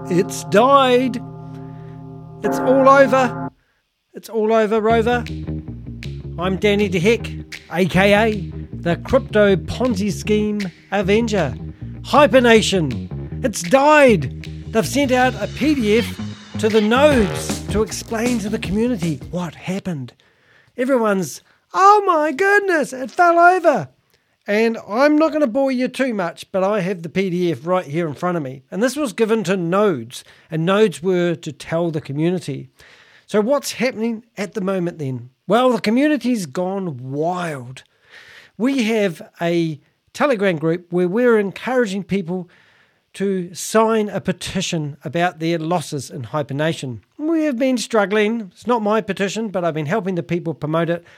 It's died. It's all over. It's all over, Rover. I'm Danny De Heck, aka the Crypto Ponzi Scheme Avenger. Hypernation. It's died. They've sent out a PDF to the nodes to explain to the community what happened. Everyone's, oh my goodness, it fell over. And I'm not going to bore you too much, but I have the PDF right here in front of me. And this was given to nodes, and nodes were to tell the community. So what's happening at the moment then? Well, the community's gone wild. We have a Telegram group where we're encouraging people to sign a petition about their losses in Hypernation. We have been struggling. It's not my petition, but I've been helping the people promote it.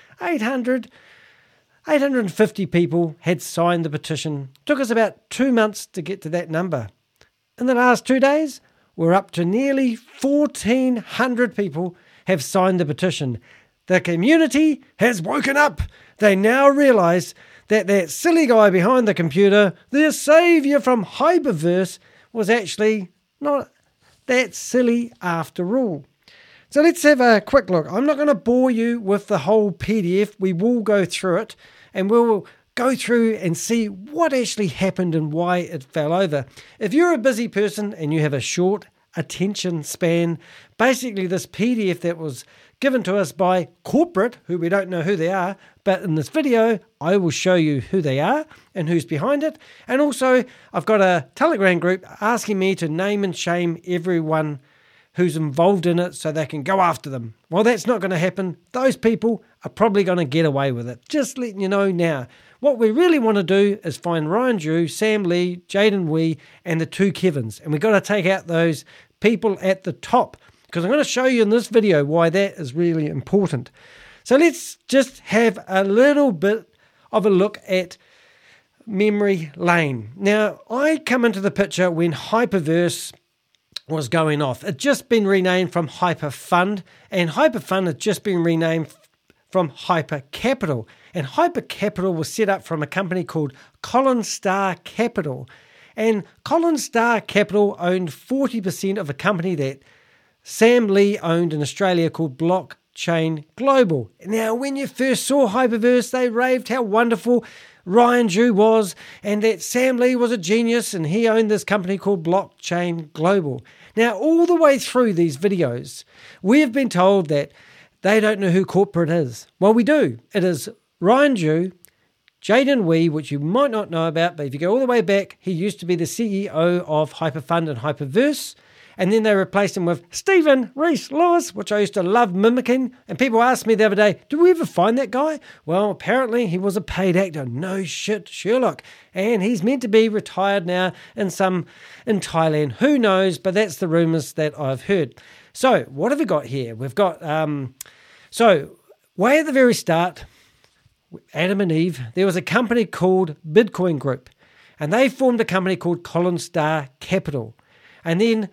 850 people had signed the petition. Took us about 2 months to get to that number. In the last 2 days, we're up to nearly 1,400 people have signed the petition. The community has woken up. They now realise that silly guy behind the computer, their saviour from Hyperverse, was actually not that silly after all. So let's have a quick look. I'm not going to bore you with the whole PDF. We will go through it and we'll go through and see what actually happened and why it fell over. If you're a busy person and you have a short attention span, basically this PDF that was given to us by corporate, who we don't know who they are, but in this video I will show you who they are and who's behind it. And also I've got a Telegram group asking me to name and shame everyone who's involved in it so they can go after them. Well, that's not going to happen. Those people are probably going to get away with it. Just letting you know now. What we really want to do is find Ryan Drew, Sam Lee, Jaden Wee, and the two Kevins. And we've got to take out those people at the top, because I'm going to show you in this video why that is really important. So let's just have a little bit of a look at memory lane. Now, I come into the picture when Hyperverse was going off. It's just been renamed from Hyperfund, and Hyperfund had just been renamed from Hyper Capital. And Hyper Capital was set up from a company called Colin Star Capital. And Colin Star Capital owned 40% of a company that Sam Lee owned in Australia called Blockchain Global. Now, when you first saw Hyperverse, they raved how wonderful Ryan Drew was and that Sam Lee was a genius and he owned this company called Blockchain Global. Now, all the way through these videos, we have been told that they don't know who corporate is. Well, we do. It is Ryan Drew, Jaden Wee, which you might not know about, but if you go all the way back, he used to be the CEO of Hyperfund and Hyperverse. And then they replaced him with Stephen Rees-Lewis, which I used to love mimicking. And people asked me the other day, did we ever find that guy? Well, apparently he was a paid actor. No shit, Sherlock. And he's meant to be retired now in Thailand. Who knows? But that's the rumours that I've heard. So what have we got here? We've got, so way at the very start, Adam and Eve, there was a company called Bitcoin Group. And they formed a company called Colin Star Capital. And then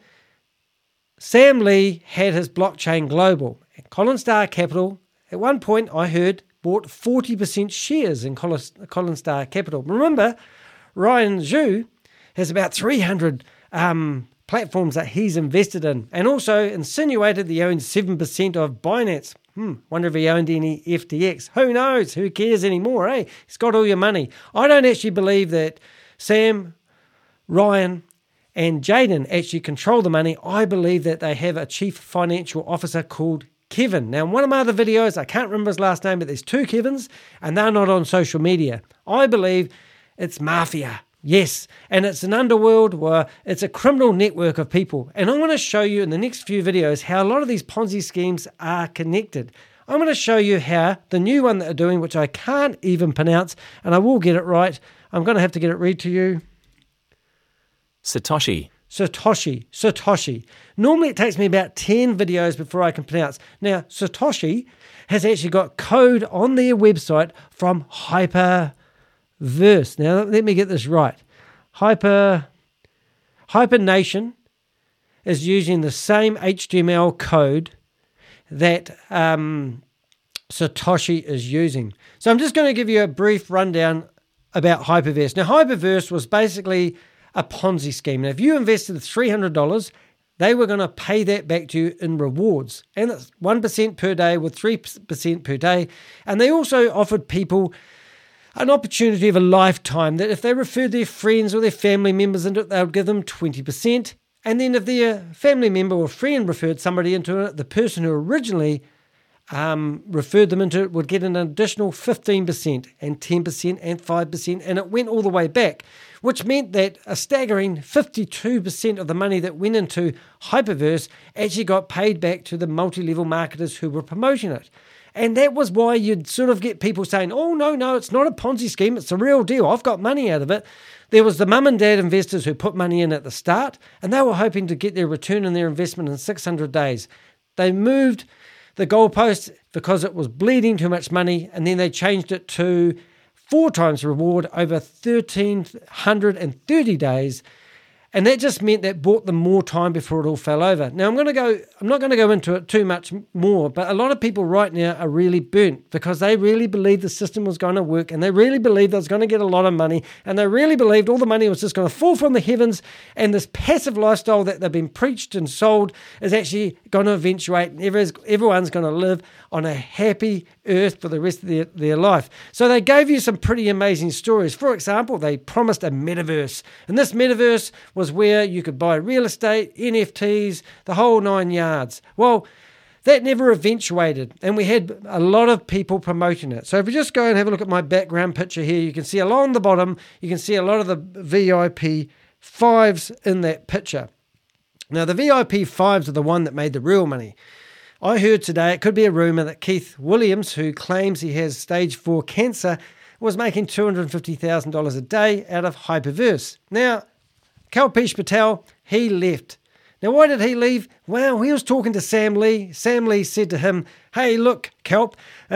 Sam Lee had his Blockchain Global. Colin Star Capital, at one point I heard, bought 40% shares in Colin Star Capital. Remember, Ryan Drew has about 300 platforms that he's invested in, and also insinuated that he owns 7% of Binance. Wonder if he owned any FTX. Who knows? Who cares anymore, eh? He's got all your money. I don't actually believe that Sam, Ryan, and Jaden actually control the money. I believe that they have a chief financial officer called Kevin. Now, in one of my other videos, I can't remember his last name, but there's two Kevins, and they're not on social media. I believe it's mafia. Yes, and it's an underworld where it's a criminal network of people. And I'm going to show you in the next few videos how a lot of these Ponzi schemes are connected. I'm going to show you how the new one that they're doing, which I can't even pronounce, and I will get it right. I'm going to have to get it read to you. Satoshi. Normally it takes me about 10 videos before I can pronounce. Now, Satoshi has actually got code on their website from Hyperverse. Now, let me get this right. Hypernation is using the same HTML code that Satoshi is using. So I'm just going to give you a brief rundown about Hyperverse. Now, Hyperverse was basically a Ponzi scheme. Now, if you invested $300, they were going to pay that back to you in rewards. And it's 1% per day with 3% per day. And they also offered people an opportunity of a lifetime that if they referred their friends or their family members into it, they would give them 20%. And then if their family member or friend referred somebody into it, the person who originally referred them into it would get an additional 15% and 10% and 5%, and it went all the way back, which meant that a staggering 52% of the money that went into Hyperverse actually got paid back to the multi-level marketers who were promoting it. And that was why you'd sort of get people saying, oh, no, it's not a Ponzi scheme, it's a real deal, I've got money out of it. There was the mum and dad investors who put money in at the start, and they were hoping to get their return on their investment in 600 days. They moved the goalpost because it was bleeding too much money, and then they changed it to 4 times reward over 1,330 days. And that just meant that bought them more time before it all fell over. Now, I'm not going to go into it too much more, but a lot of people right now are really burnt because they really believed the system was going to work, and they really believed they was going to get a lot of money, and they really believed all the money was just going to fall from the heavens, and this passive lifestyle that they've been preached and sold is actually going to eventuate, and everyone's going to live on a happy earth for the rest of their life. So they gave you some pretty amazing stories. For example, they promised a metaverse, and this metaverse was where you could buy real estate, NFTs, the whole 9 yards. Well, that never eventuated, and we had a lot of people promoting it. So if you just go and have a look at my background picture here, you can see along the bottom, you can see a lot of the VIP 5s in that picture. Now, the VIP 5s are the one that made the real money. I heard today, it could be a rumour, that Keith Williams, who claims he has stage 4 cancer, was making $250,000 a day out of Hyperverse. Now, Kalpesh Patel, he left. Now, why did he leave? Well, he was talking to Sam Lee. Sam Lee said to him, hey, look, Kalp,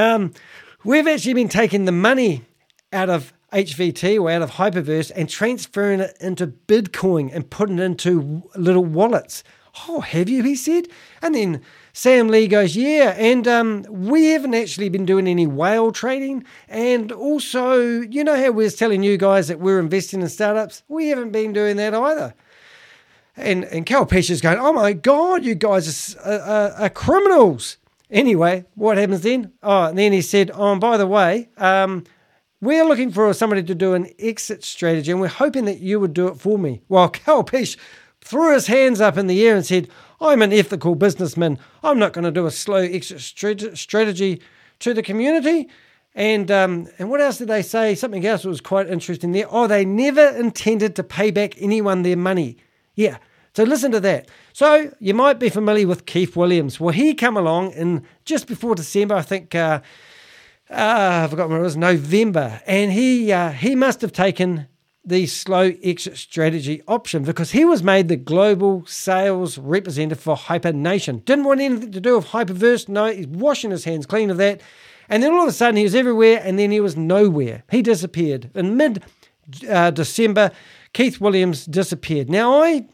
we've actually been taking the money out of HVT or out of Hyperverse and transferring it into Bitcoin and putting it into little wallets. Oh, have you? He said. And then Sam Lee goes, yeah, and we haven't actually been doing any whale trading. And also, you know how we was telling you guys that we're investing in startups? We haven't been doing that either. And Kalpesh is going, oh my God, you guys are criminals. Anyway, what happens then? Oh, and then he said, oh, and by the way, we're looking for somebody to do an exit strategy, and we're hoping that you would do it for me. Well, Kalpesh threw his hands up in the air and said, I'm an ethical businessman. I'm not going to do a slow exit strategy to the community. And what else did they say? Something else was quite interesting there. Oh, they never intended to pay back anyone their money. Yeah, so listen to that. So you might be familiar with Keith Williams. Well, he came along in just before December, I think, I forgot when it was, November. And he must have taken the slow exit strategy option because he was made the global sales representative for HyperNation. Didn't want anything to do with Hyperverse. No, he's washing his hands clean of that. And then all of a sudden he was everywhere and then he was nowhere. He disappeared. In mid-December, Keith Williams disappeared. Now I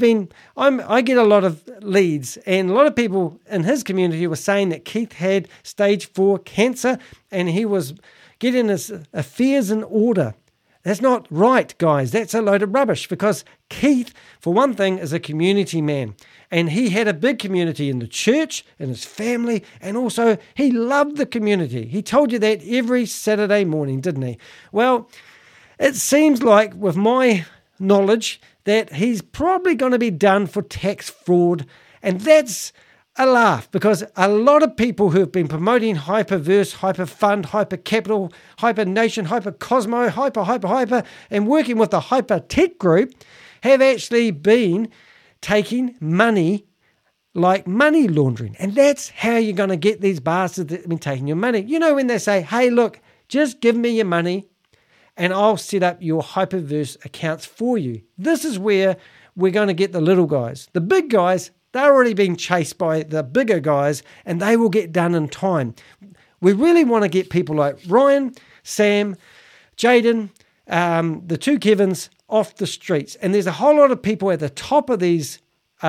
get a lot of leads, and a lot of people in his community were saying that Keith had stage 4 cancer and he was getting his affairs in order. That's not right, guys. That's a load of rubbish because Keith, for one thing, is a community man. And he had a big community in the church, in his family, and also he loved the community. He told you that every Saturday morning, didn't he? Well, it seems like, with my knowledge, that he's probably going to be done for tax fraud. And that's a laugh because a lot of people who have been promoting Hyperverse, Hyperfund, Hypercapital, HyperNation, Hypercosmo, Hyper, and working with the Hypertech group have actually been taking money like money laundering. And that's how you're going to get these bastards that have been taking your money. You know, when they say, hey, look, just give me your money and I'll set up your Hyperverse accounts for you. This is where we're going to get the little guys. The big guys, they're already being chased by the bigger guys and they will get done in time. We really want to get people like Ryan, Sam, Jaden, the two Kevins off the streets. And there's a whole lot of people at the top of these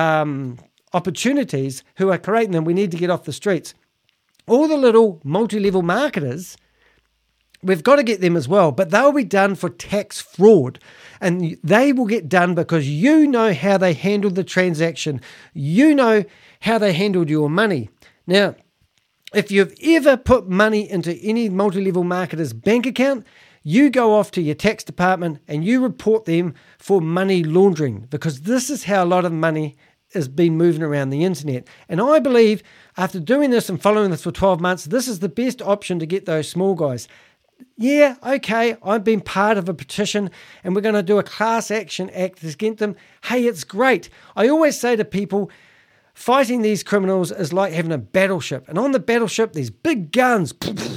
opportunities who are creating them. We need to get off the streets. All the little multi-level marketers we've got to get them as well, but they'll be done for tax fraud. And they will get done because you know how they handled the transaction. You know how they handled your money. Now, if you've ever put money into any multi-level marketer's bank account, you go off to your tax department and you report them for money laundering, because this is how a lot of money has been moving around the internet. And I believe after doing this and following this for 12 months, this is the best option to get those small guys. Yeah, okay, I've been part of a petition and we're going to do a class action act against them. Hey, it's great. I always say to people, fighting these criminals is like having a battleship. And on the battleship, there's big guns.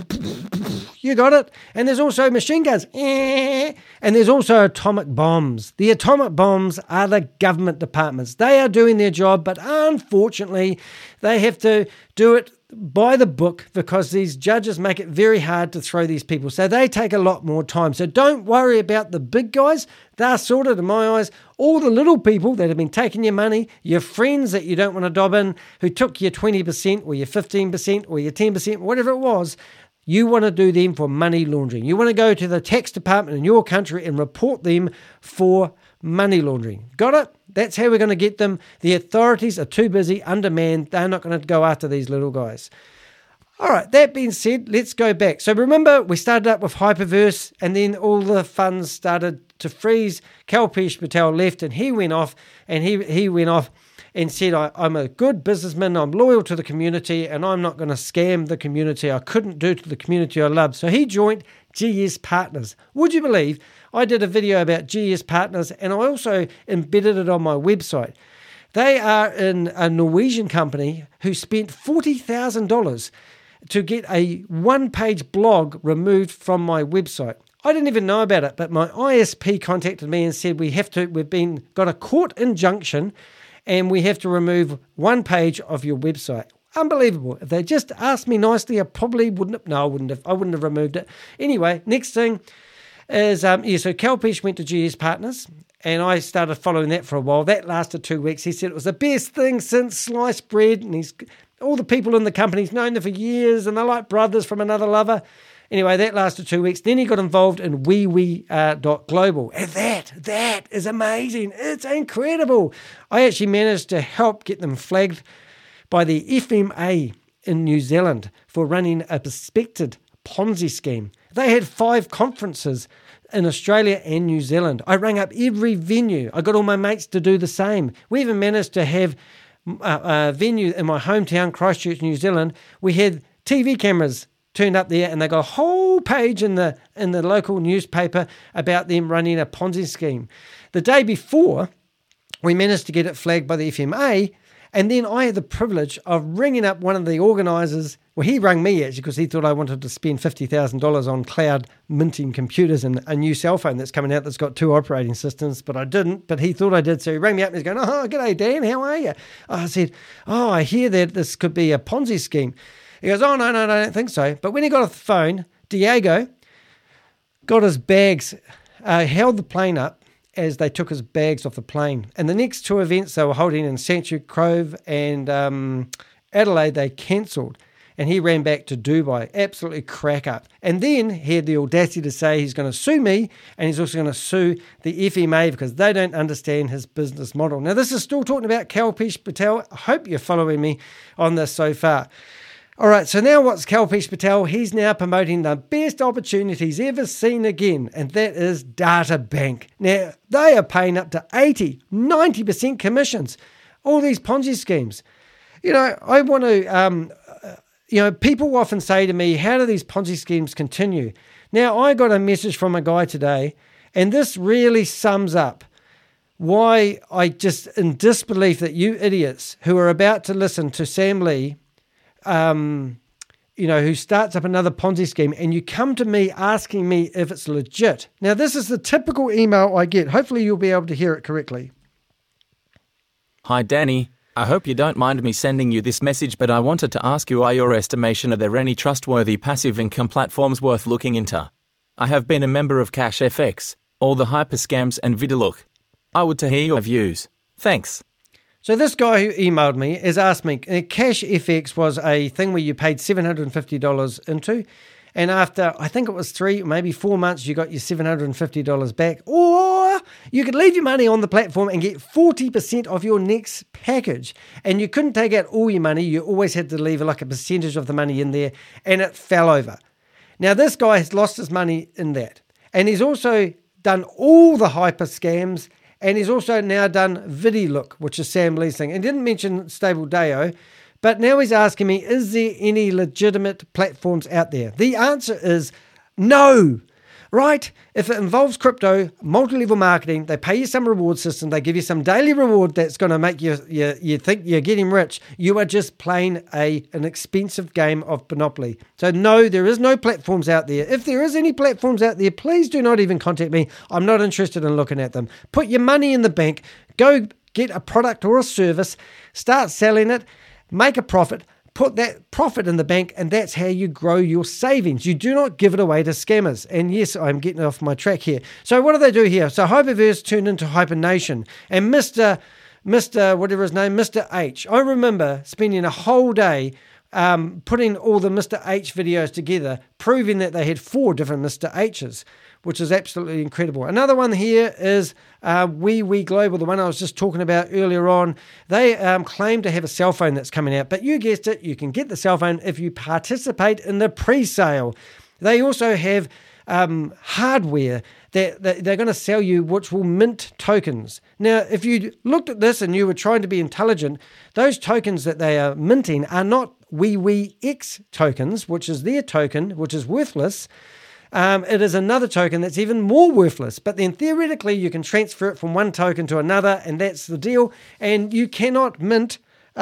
You got it? And there's also machine guns. And there's also atomic bombs. The atomic bombs are the government departments. They are doing their job, but unfortunately, they have to do it by the book because these judges make it very hard to throw these people. So they take a lot more time. So don't worry about the big guys. They're sorted in my eyes. All the little people that have been taking your money, your friends that you don't want to dob in, who took your 20% or your 15% or your 10%, whatever it was, you want to do them for money laundering. You want to go to the tax department in your country and report them for money laundering. Got it? That's how we're going to get them. The authorities are too busy, undermanned. They're not going to go after these little guys. All right, that being said, let's go back. So remember, we started up with Hyperverse, and then all the funds started to freeze. Kalpesh Patel left, and he went off and said, I'm a good businessman, I'm loyal to the community, and I'm not going to scam the community. I couldn't do to the community I love. So he joined GS Partners. Would you believe I did a video about GS Partners, and I also embedded it on my website. They are a Norwegian company who spent $40,000 to get a one-page blog removed from my website. I didn't even know about it, but my ISP contacted me and said we've got a court injunction and we have to remove one page of your website. Unbelievable. If they just asked me nicely, I probably wouldn't have. No, I wouldn't have removed it. Anyway, next thing is, so Kalpesh went to GS Partners and I started following that for a while. That lasted 2 weeks. He said it was the best thing since sliced bread, and all the people in the company's known them for years and they're like brothers from another lover. Anyway, that lasted 2 weeks. Then he got involved in WeWe.global. And that is amazing. It's incredible. I actually managed to help get them flagged by the FMA in New Zealand for running a suspected Ponzi scheme. They had 5 conferences in Australia and New Zealand. I rang up every venue. I got all my mates to do the same. We even managed to have a venue in my hometown, Christchurch, New Zealand. We had TV cameras turned up there, and they got a whole page in the local newspaper about them running a Ponzi scheme. The day before, we managed to get it flagged by the FMA, and then I had the privilege of ringing up one of the organisers. Well, he rang me actually because he thought I wanted to spend $50,000 on cloud minting computers and a new cell phone that's coming out that's got 2 operating systems, but I didn't, but he thought I did. So he rang me up and he's going, "Oh, g'day, Dan, how are you?" I said, "Oh, I hear that this could be a Ponzi scheme." He goes, "Oh, no, I don't think so." But when he got off the phone, Diego got his bags, held the plane up as they took his bags off the plane. And the next 2 events they were holding in Sanctuary Cove and Adelaide, they cancelled. And he ran back to Dubai. Absolutely crack up. And then he had the audacity to say he's going to sue me, and he's also going to sue the FMA because they don't understand his business model. Now, this is still talking about Kalpesh Patel. I hope you're following me on this so far. All right, so now what's Kalpesh Patel? He's now promoting the best opportunity he's ever seen again, and that is DataBank. Now, they are paying up to 80, 90% commissions. All these Ponzi schemes. I want to, people often say to me, how do these Ponzi schemes continue? Now, I got a message from a guy today, and this really sums up why I just in disbelief that you idiots who are about to listen to Sam Lee, who starts up another Ponzi scheme, and you come to me asking me if it's legit. Now, this is the typical email I get. Hopefully you'll be able to hear it correctly. Hi, Danny. I hope you don't mind me sending you this message, but I wanted to ask you, are your estimation are there any trustworthy passive income platforms worth looking into? I have been a member of CashFX, all the hyperscams and Vidalook. I would to hear your views. Thanks. So this guy who emailed me has asked me, CashFX was a thing where you paid $750 into, And after, I think it was 3, maybe 4 months, you got your $750 back. Or you could leave your money on the platform and get 40% of your next package. And you couldn't take out all your money. You always had to leave like a percentage of the money in there, and it fell over. Now, this guy has lost his money in that. And he's also done all the hyper scams, and he's also now done VidiLook, which is Sam Lee's thing. And didn't mention Stable Deo, but now he's asking me, is there any legitimate platforms out there? The answer is no, right? If it involves crypto, multi-level marketing, they pay you some reward system, they give you some daily reward that's going to make you think you're getting rich. You are just playing an expensive game of Monopoly. So no, there is no platforms out there. If there is any platforms out there, please do not even contact me. I'm not interested in looking at them. Put your money in the bank, go get a product or a service, start selling it, make a profit, put that profit in the bank, and that's how you grow your savings. You do not give it away to scammers. And yes, I'm getting off my track here. So what do they do here? So Hyperverse turned into Hypernation, and Mr. whatever his name, Mr. H. I remember spending a whole day putting all the Mr. H videos together, proving that they had 4 different Mr. H's, which is absolutely incredible. Another one here is We Global, the one I was just talking about earlier on. They claim to have a cell phone that's coming out, but you guessed it, you can get the cell phone if you participate in the pre-sale. They also have hardware that they're going to sell you, which will mint tokens. Now, if you looked at this and you were trying to be intelligent, those tokens that they are minting are not WeX tokens, which is their token, which is worthless. It is another token that's even more worthless, but then theoretically you can transfer it from one token to another, and that's the deal. And you cannot mint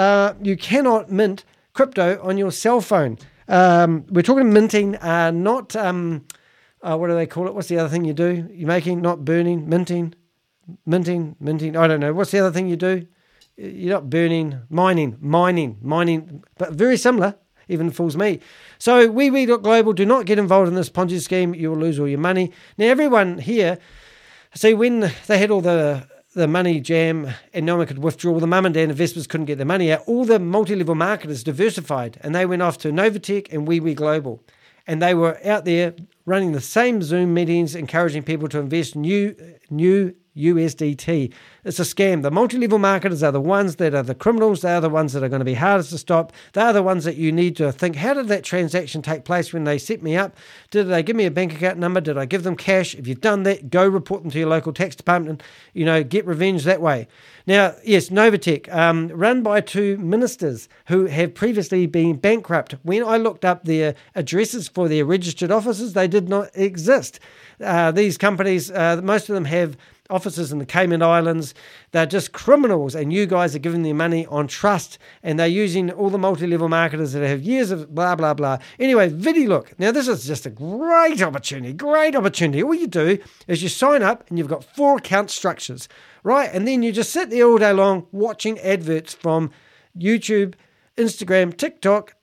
crypto on your cell phone. We're talking minting, not what do they call it? What's the other thing you do? You're making, not burning, minting. I don't know. What's the other thing you do? You're not burning, mining, but very similar. Even fools me. So We.Global, do not get involved in this Ponzi scheme. You will lose all your money. Now, everyone here, see, when they had all the money jam and no one could withdraw, the mum and dad investors couldn't get their money out, all the multi-level marketers diversified, and they went off to Novatech and We.Global. And they were out there running the same Zoom meetings, encouraging people to invest new USDT. It's a scam. The multi-level marketers are the ones that are the criminals. They are the ones that are going to be hardest to stop. They are the ones that you need to think, how did that transaction take place when they set me up? Did they give me a bank account number? Did I give them cash? If you've done that, go report them to your local tax department and, get revenge that way. Now, yes, Novatech, run by 2 ministers who have previously been bankrupt. When I looked up their addresses for their registered offices, they did not exist. These companies, most of them have offices in the Cayman Islands. They're just criminals, and you guys are giving them money on trust, and they're using all the multi-level marketers that have years of blah, blah, blah. Anyway, VidiLook. Now, this is just a great opportunity. All you do is you sign up, and you've got 4 account structures, right? And then you just sit there all day long watching adverts from YouTube, Instagram, TikTok,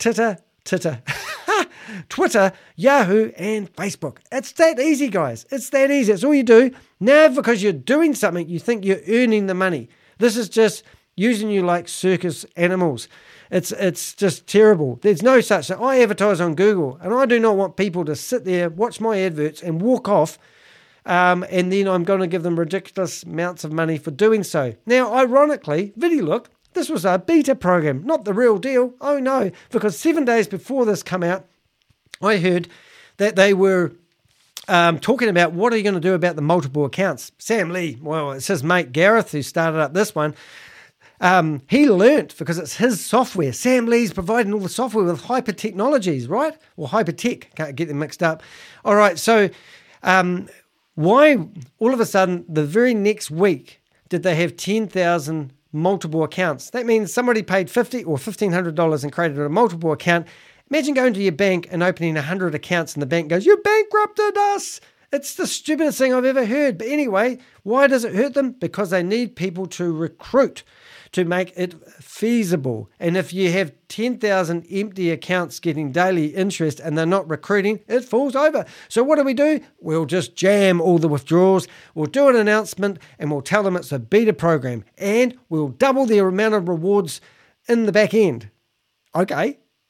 Twitter, Yahoo, and Facebook. It's that easy, guys. It's that easy. It's all you do. Now, because you're doing something, you think you're earning the money. This is just using you like circus animals. It's just terrible. There's no such thing. I advertise on Google, and I do not want people to sit there, watch my adverts, and walk off, and then I'm going to give them ridiculous amounts of money for doing so. Now, ironically, VidiLook, this was a beta program, not the real deal. Oh no, because 7 days before this come out, I heard that they were talking about what are you going to do about the multiple accounts. Sam Lee, well, it's his mate Gareth who started up this one. He learnt because it's his software. Sam Lee's providing all the software with Hyper Technologies, right? Or Hypertech, can't get them mixed up. All right, so why all of a sudden the very next week did they have 10,000 multiple accounts? That means somebody paid $50 or $1,500 and created a multiple account. Imagine going to your bank and opening 100 accounts and the bank goes, "You bankrupted us." It's the stupidest thing I've ever heard. But anyway, why does it hurt them? Because they need people to recruit to make it feasible. And if you have 10,000 empty accounts getting daily interest and they're not recruiting, it falls over. So what do? We'll just jam all the withdrawals. We'll do an announcement and we'll tell them it's a beta program and we'll double the amount of rewards in the back end. Okay.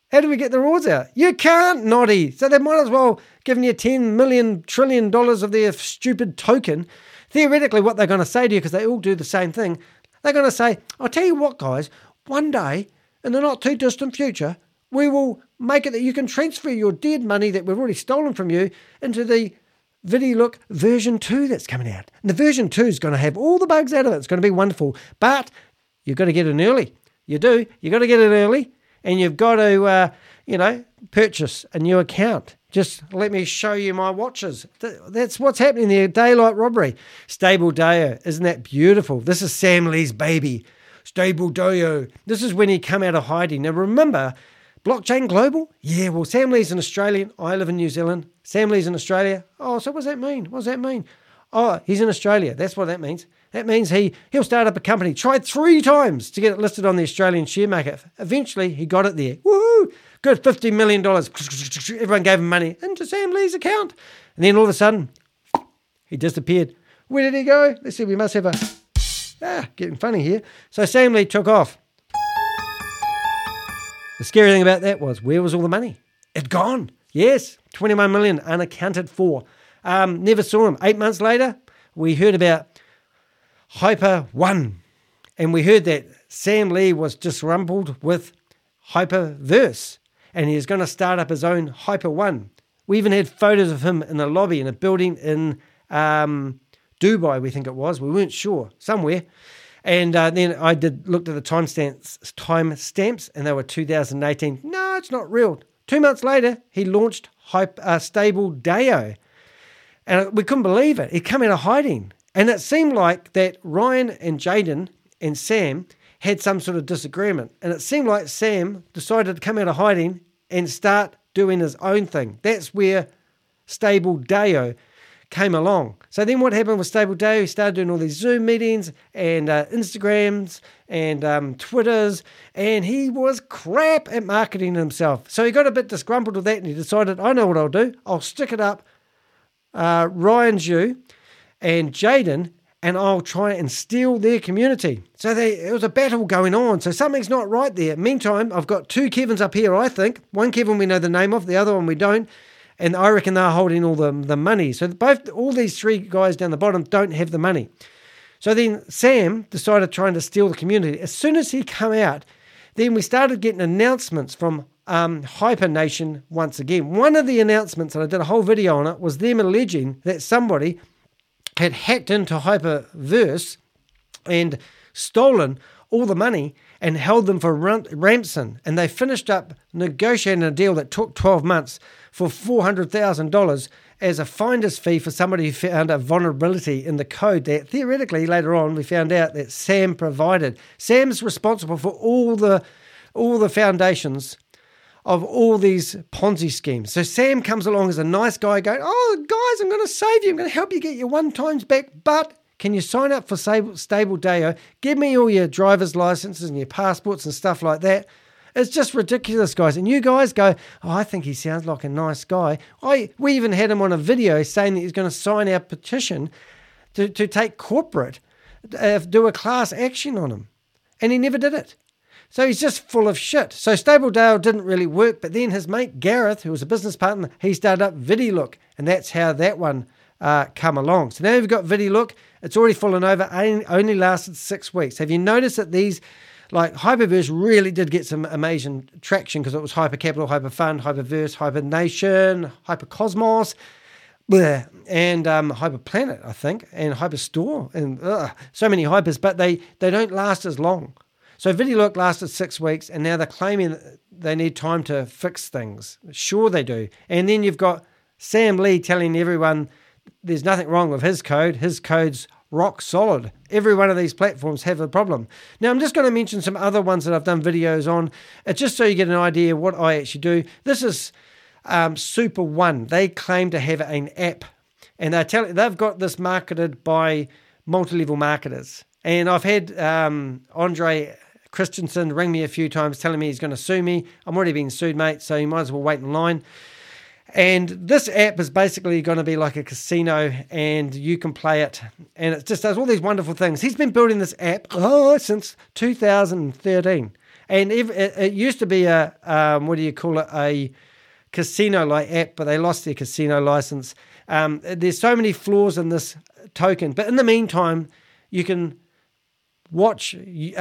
How do we get the rewards out? You can't, Noddy. So they might as well give you $10 million trillion of their stupid token. Theoretically, what they're going to say to you, because they all do the same thing, they're going to say, I'll tell you what, guys, one day, in the not too distant future, we will make it that you can transfer your dead money that we've already stolen from you into the VideoLook version 2 that's coming out. And the version 2 is going to have all the bugs out of it. It's going to be wonderful. But you've got to get in early. You do. You've got to get in early. And you've got to, purchase a new account. Just let me show you my watches. That's what's happening there. Daylight robbery. Stable Dayo. Isn't that beautiful? This is Sam Lee's baby. Stable Dayo. This is when he come out of hiding. Now remember, Blockchain Global? Yeah, well, Sam Lee's an Australian. I live in New Zealand. Sam Lee's in Australia. Oh, so what does that mean? What does that mean? Oh, he's in Australia. That's what that means. That means he'll start up a company. Tried 3 times to get it listed on the Australian share market. Eventually, he got it there. Woohoo! Good, $50 million. Everyone gave him money into Sam Lee's account. And then all of a sudden, he disappeared. Where did he go? Let's see, we must have getting funny here. So Sam Lee took off. The scary thing about that was, where was all the money? It gone. Yes, 21 million unaccounted for. Never saw him. 8 months later, we heard about Hyper One. And we heard that Sam Lee was disgruntled with Hyperverse. And he was going to start up his own Hyper One. We even had photos of him in the lobby in a building in Dubai, we think it was. We weren't sure. Somewhere. And then I looked at the timestamps, and they were 2018. No, it's not real. 2 months later, he launched Stable Dayo. And we couldn't believe it. He'd come out of hiding. And it seemed like that Ryan and Jaden and Sam had some sort of disagreement. And it seemed like Sam decided to come out of hiding and start doing his own thing. That's where Stable Dayo came along. So then what happened with Stable Dayo? He started doing all these Zoom meetings and Instagrams and Twitters, and he was crap at marketing himself. So he got a bit disgruntled with that, and he decided, I know what I'll do. I'll stick it up Ryan Zhu and Jaden, and I'll try and steal their community. So it was a battle going on. So something's not right there. Meantime, I've got 2 Kevins up here, I think. One Kevin we know the name of, the other one we don't. And I reckon they're holding all the money. So all these 3 guys down the bottom don't have the money. So then Sam decided trying to steal the community. As soon as he come out, then we started getting announcements from Hyper Nation once again. One of the announcements, and I did a whole video on it, was them alleging that somebody had hacked into Hyperverse and stolen all the money and held them for ransom. And they finished up negotiating a deal that took 12 months for $400,000 as a finder's fee for somebody who found a vulnerability in the code that theoretically later on we found out that Sam provided. Sam's responsible for all the foundations of all these Ponzi schemes. So Sam comes along as a nice guy going, oh, guys, I'm going to save you. I'm going to help you get your 1 times back, but can you sign up for Stable Dayo? Give me all your driver's licenses and your passports and stuff like that. It's just ridiculous, guys. And you guys go, oh, I think he sounds like a nice guy. We even had him on a video saying that he's going to sign our petition to take corporate, do a class action on him. And he never did it. So he's just full of shit. So Stable Dayo didn't really work, but then his mate Gareth, who was a business partner, he started up VideoLook, and that's how that one come along. So now you've got VideoLook. It's already fallen over, only lasted 6 weeks. Have you noticed that these, like Hyperverse really did get some amazing traction because it was Hypercapital, Hyperfund, Hyperverse, Hypernation, Hypercosmos, and Hyperplanet, I think, and Hyperstore, and so many hypers, but they don't last as long. So VideoLook lasted 6 weeks, and now they're claiming that they need time to fix things. Sure they do. And then you've got Sam Lee telling everyone there's nothing wrong with his code. His code's rock solid. Every one of these platforms have a problem. Now, I'm just going to mention some other ones that I've done videos on, just so you get an idea of what I actually do. This is Super One. They claim to have an app, and they've got this marketed by multi-level marketers. And I've had Andre Christensen ring me a few times telling me he's going to sue me. I'm already being sued, mate, so you might as well wait in line. And this app is basically going to be like a casino, and you can play it, and it just does all these wonderful things. He's been building this app since 2013. And it used to be a casino-like app, but they lost their casino license. There's so many flaws in this token. But in the meantime, you can watch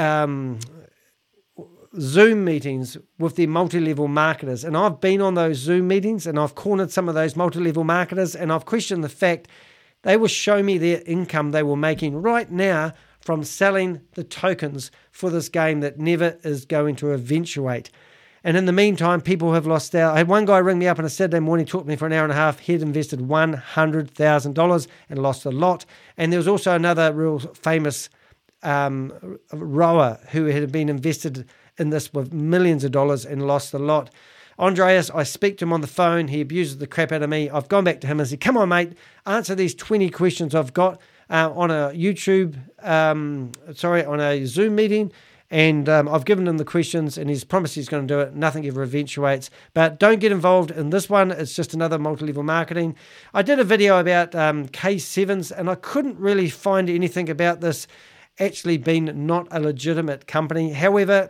Zoom meetings with their multi-level marketers. And I've been on those Zoom meetings and I've cornered some of those multi-level marketers, and I've questioned the fact they will show me their income they were making right now from selling the tokens for this game that never is going to eventuate. And in the meantime, people have lost out. I had one guy ring me up on a Saturday morning, talked to me for an hour and a half. He'd invested $100,000 and lost a lot. And there was also another real famous rower who had been invested in this with millions of dollars and lost a lot. Andreas, I speak to him on the phone. He abuses the crap out of me. I've gone back to him and said, come on, mate, answer these 20 questions I've got on a on a Zoom meeting. And I've given him the questions and he's promised he's going to do it. Nothing ever eventuates. But don't get involved in this one. It's just another multi-level marketing. I did a video about K7s and I couldn't really find anything about this actually being not a legitimate company. However,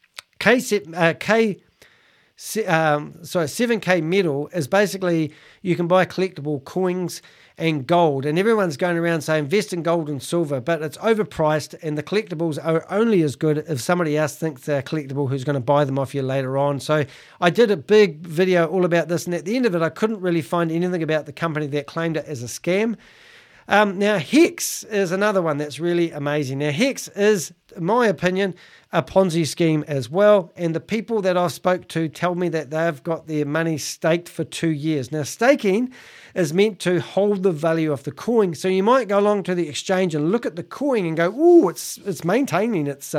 7K Metal is basically you can buy collectible coins and gold, and everyone's going around saying invest in gold and silver, but it's overpriced and the collectibles are only as good if somebody else thinks they're collectible who's going to buy them off you later on. So I did a big video all about this, and at the end of it I couldn't really find anything about the company that claimed it as a scam. Now, Hex is another one that's really amazing. Now, Hex is, in my opinion, a Ponzi scheme as well. And the people that I've spoke to tell me that they've got their money staked for 2 years. Now, staking is meant to hold the value of the coin. So you might go along to the exchange and look at the coin and go, "Ooh, it's maintaining its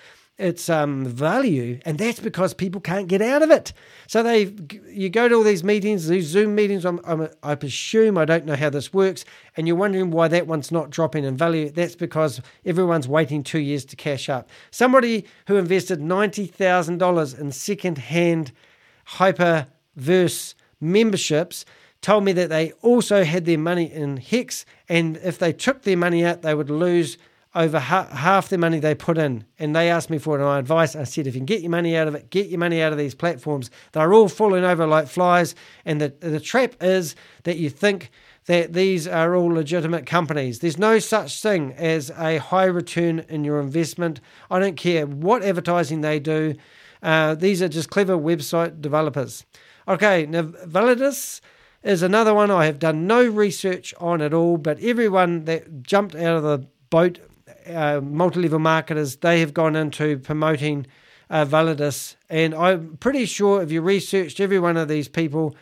value," and that's because people can't get out of it. So you go to all these meetings, these Zoom meetings. I presume, I don't know how this works, and you're wondering why that one's not dropping in value. That's because everyone's waiting 2 years to cash up. Somebody who invested $90,000 in second-hand Hyperverse memberships told me that they also had their money in Hex, and if they took their money out, they would lose over half the money they put in. And they asked me for my advice. I said, if you can get your money out of it, get your money out of these platforms. They're all falling over like flies. And the trap is that you think that these are all legitimate companies. There's no such thing as a high return in your investment. I don't care what advertising they do. These are just clever website developers. Okay, now Validus is another one I have done no research on at all, but everyone that jumped out of the boat, multi-level marketers, they have gone into promoting Validus, and I'm pretty sure if you researched every one of these people,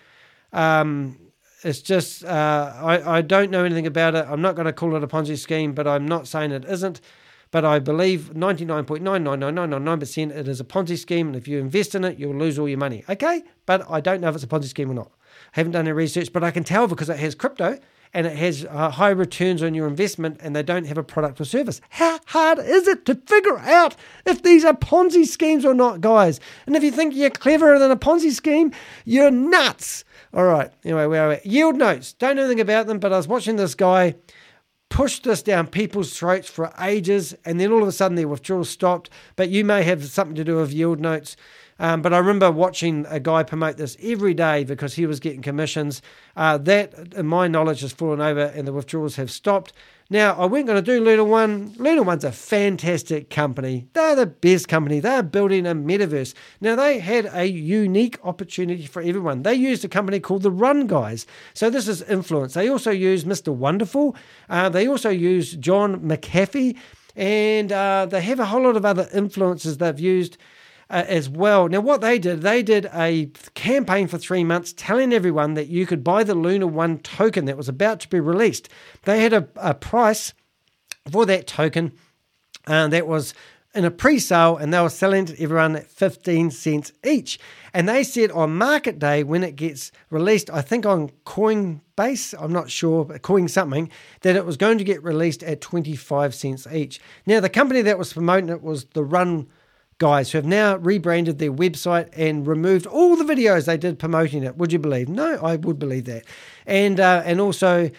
it's just I don't know anything about it. I'm not going to call it a Ponzi scheme, but I'm not saying it isn't. But I believe 99.99999% it is a Ponzi scheme, and if you invest in it, you'll lose all your money. Okay, but I don't know if it's a Ponzi scheme or not. I haven't done any research, but I can tell because it has crypto and it has high returns on your investment, and they don't have a product or service. How hard is it to figure out if these are Ponzi schemes or not, guys? And if you think you're cleverer than a Ponzi scheme, you're nuts. All right, anyway, where are we? Yield notes. Don't know anything about them, but I was watching this guy push this down people's throats for ages, and then all of a sudden their withdrawal stopped. But you may have something to do with yield notes. But I remember watching a guy promote this every day because he was getting commissions. That, in my knowledge, has fallen over and the withdrawals have stopped. Now, I wasn't going to do Luna One. Luna One's a fantastic company. They're the best company. They're building a metaverse. Now, they had a unique opportunity for everyone. They used a company called the Run Guys. So this is influence. They also use Mr. Wonderful. They also use John McAfee. And they have a whole lot of other influencers they've used as well. Now, what they did a campaign for 3 months telling everyone that you could buy the Luna One token that was about to be released. They had a price for that token that was in a pre-sale, and they were selling to everyone at 15 cents each. And they said on market day, when it gets released, I think on Coinbase, I'm not sure, but Coin something, that it was going to get released at 25 cents each. Now, the company that was promoting it was the Run Guys, who have now rebranded their website and removed all the videos they did promoting it. Would you believe? No, I would believe that. And also,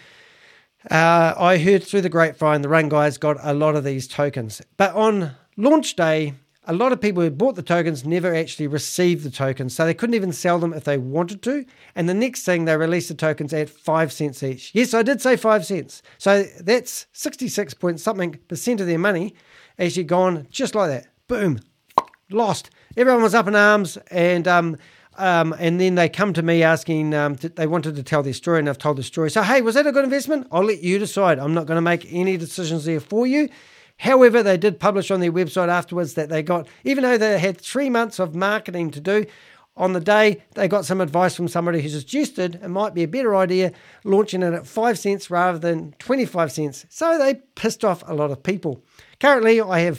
I heard through the grapevine the Run Guys got a lot of these tokens. But on launch day, a lot of people who bought the tokens never actually received the tokens, so they couldn't even sell them if they wanted to. And the next thing, they released the tokens at 5 cents each. Yes, I did say 5 cents. So that's 66 point something % of their money actually gone just like that. Boom, lost. Everyone was up in arms, and then they come to me asking, they wanted to tell their story, and I've told the story. So, hey, was that a good investment? I'll let you decide. I'm not going to make any decisions there for you. However, they did publish on their website afterwards that they got, even though they had 3 months of marketing to do, on the day they got some advice from somebody who suggested it might be a better idea launching it at 5 cents rather than 25 cents. So they pissed off a lot of people. Currently, I have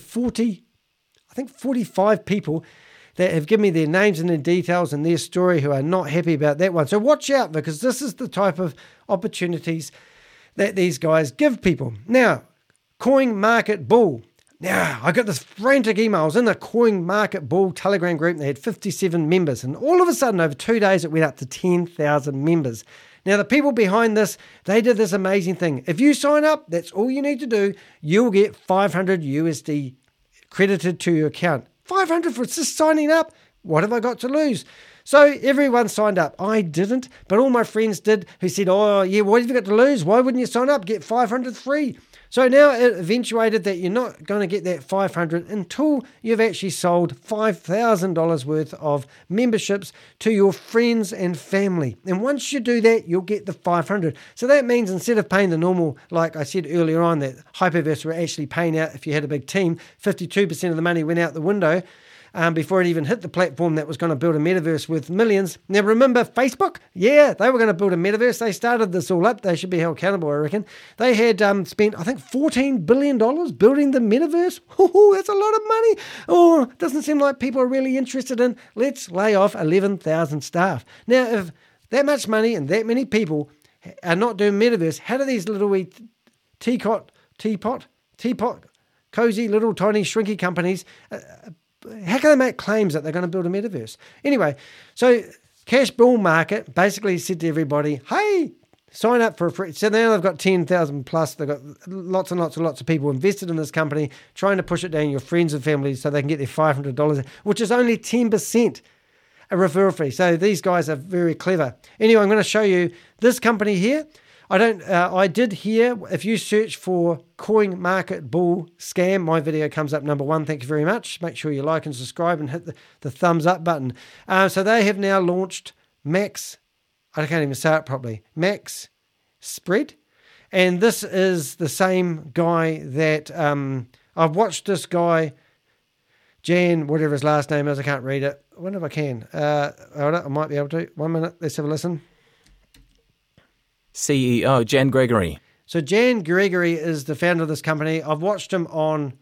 45 people that have given me their names and their details and their story who are not happy about that one. So watch out, because this is the type of opportunities that these guys give people. Now, Coin Market Bull. Now, I got this frantic emails in the Coin Market Bull Telegram group. They had 57 members, and all of a sudden, over 2 days, it went up to 10,000 members. Now, the people behind this, they did this amazing thing. If you sign up, that's all you need to do. You'll get 500 USD credited to your account. 500 for just signing up? What have I got to lose? So everyone signed up. I didn't, but all my friends did, who said, oh, yeah, what have you got to lose? Why wouldn't you sign up? Get 500 free. So now it eventuated that you're not going to get that 500 until you've actually sold $5,000 worth of memberships to your friends and family. And once you do that, you'll get the 500. So that means instead of paying the normal, like I said earlier on, that Hyperverse were actually paying out, if you had a big team, 52% of the money went out the window before it even hit the platform that was going to build a metaverse worth millions. Now, remember Facebook? Yeah, they were going to build a metaverse. They started this all up. They should be held accountable, I reckon. They had spent, I think, $14 billion building the metaverse. Oh, that's a lot of money. Oh, it doesn't seem like people are really interested in. Let's lay off 11,000 staff. Now, if that much money and that many people are not doing metaverse, how do these little wee teapot, cozy little tiny shrinky companies how can they make claims that they're going to build a metaverse? Anyway, so Cash Bull Market basically said to everybody, hey, sign up for a free. So now they've got 10,000 plus. They've got lots and lots and lots of people invested in this company, trying to push it down your friends and family so they can get their $500, which is only 10% a referral fee. So these guys are very clever. Anyway, I'm going to show you this company here. I did hear, if you search for Coin Market Bull Scam, my video comes up number 1. Thank you very much. Make sure you like and subscribe and hit the thumbs up button. So they have now launched Max, I can't even say it properly, Max Spread. And this is the same guy that I've watched this guy, Jan, whatever his last name is, I can't read it. I wonder if I can. Hold on, I might be able to. 1 minute, let's have a listen. CEO Jan Gregory. So Jan Gregory is the founder of this company. I've watched him on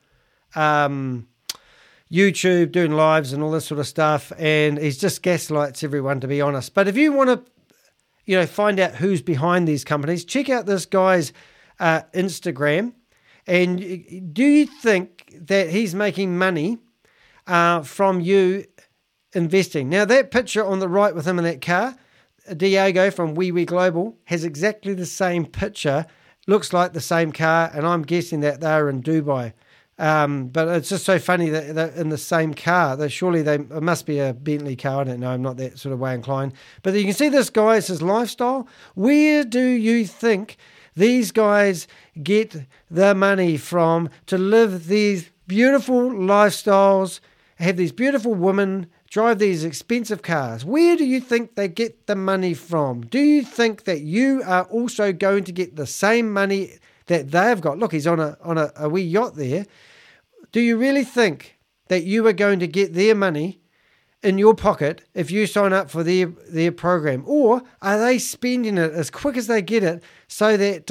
YouTube doing lives and all this sort of stuff, and he's just gaslights everyone, to be honest. But if you want to, find out who's behind these companies, check out this guy's Instagram. And do you think that he's making money from you investing? Now, that picture on the right with him in that car, Diego from WeWe Global, has exactly the same picture, looks like the same car, and I'm guessing that they're in Dubai. But it's just so funny that they're in the same car. It must be a Bentley car. I don't know. I'm not that sort of way inclined. But you can see this guy, it's his lifestyle. Where do you think these guys get the money from to live these beautiful lifestyles, have these beautiful women, drive these expensive cars? Where do you think they get the money from? Do you think that you are also going to get the same money that they've got? Look, he's on a wee yacht there. Do you really think that you are going to get their money in your pocket if you sign up for their program? Or are they spending it as quick as they get it so that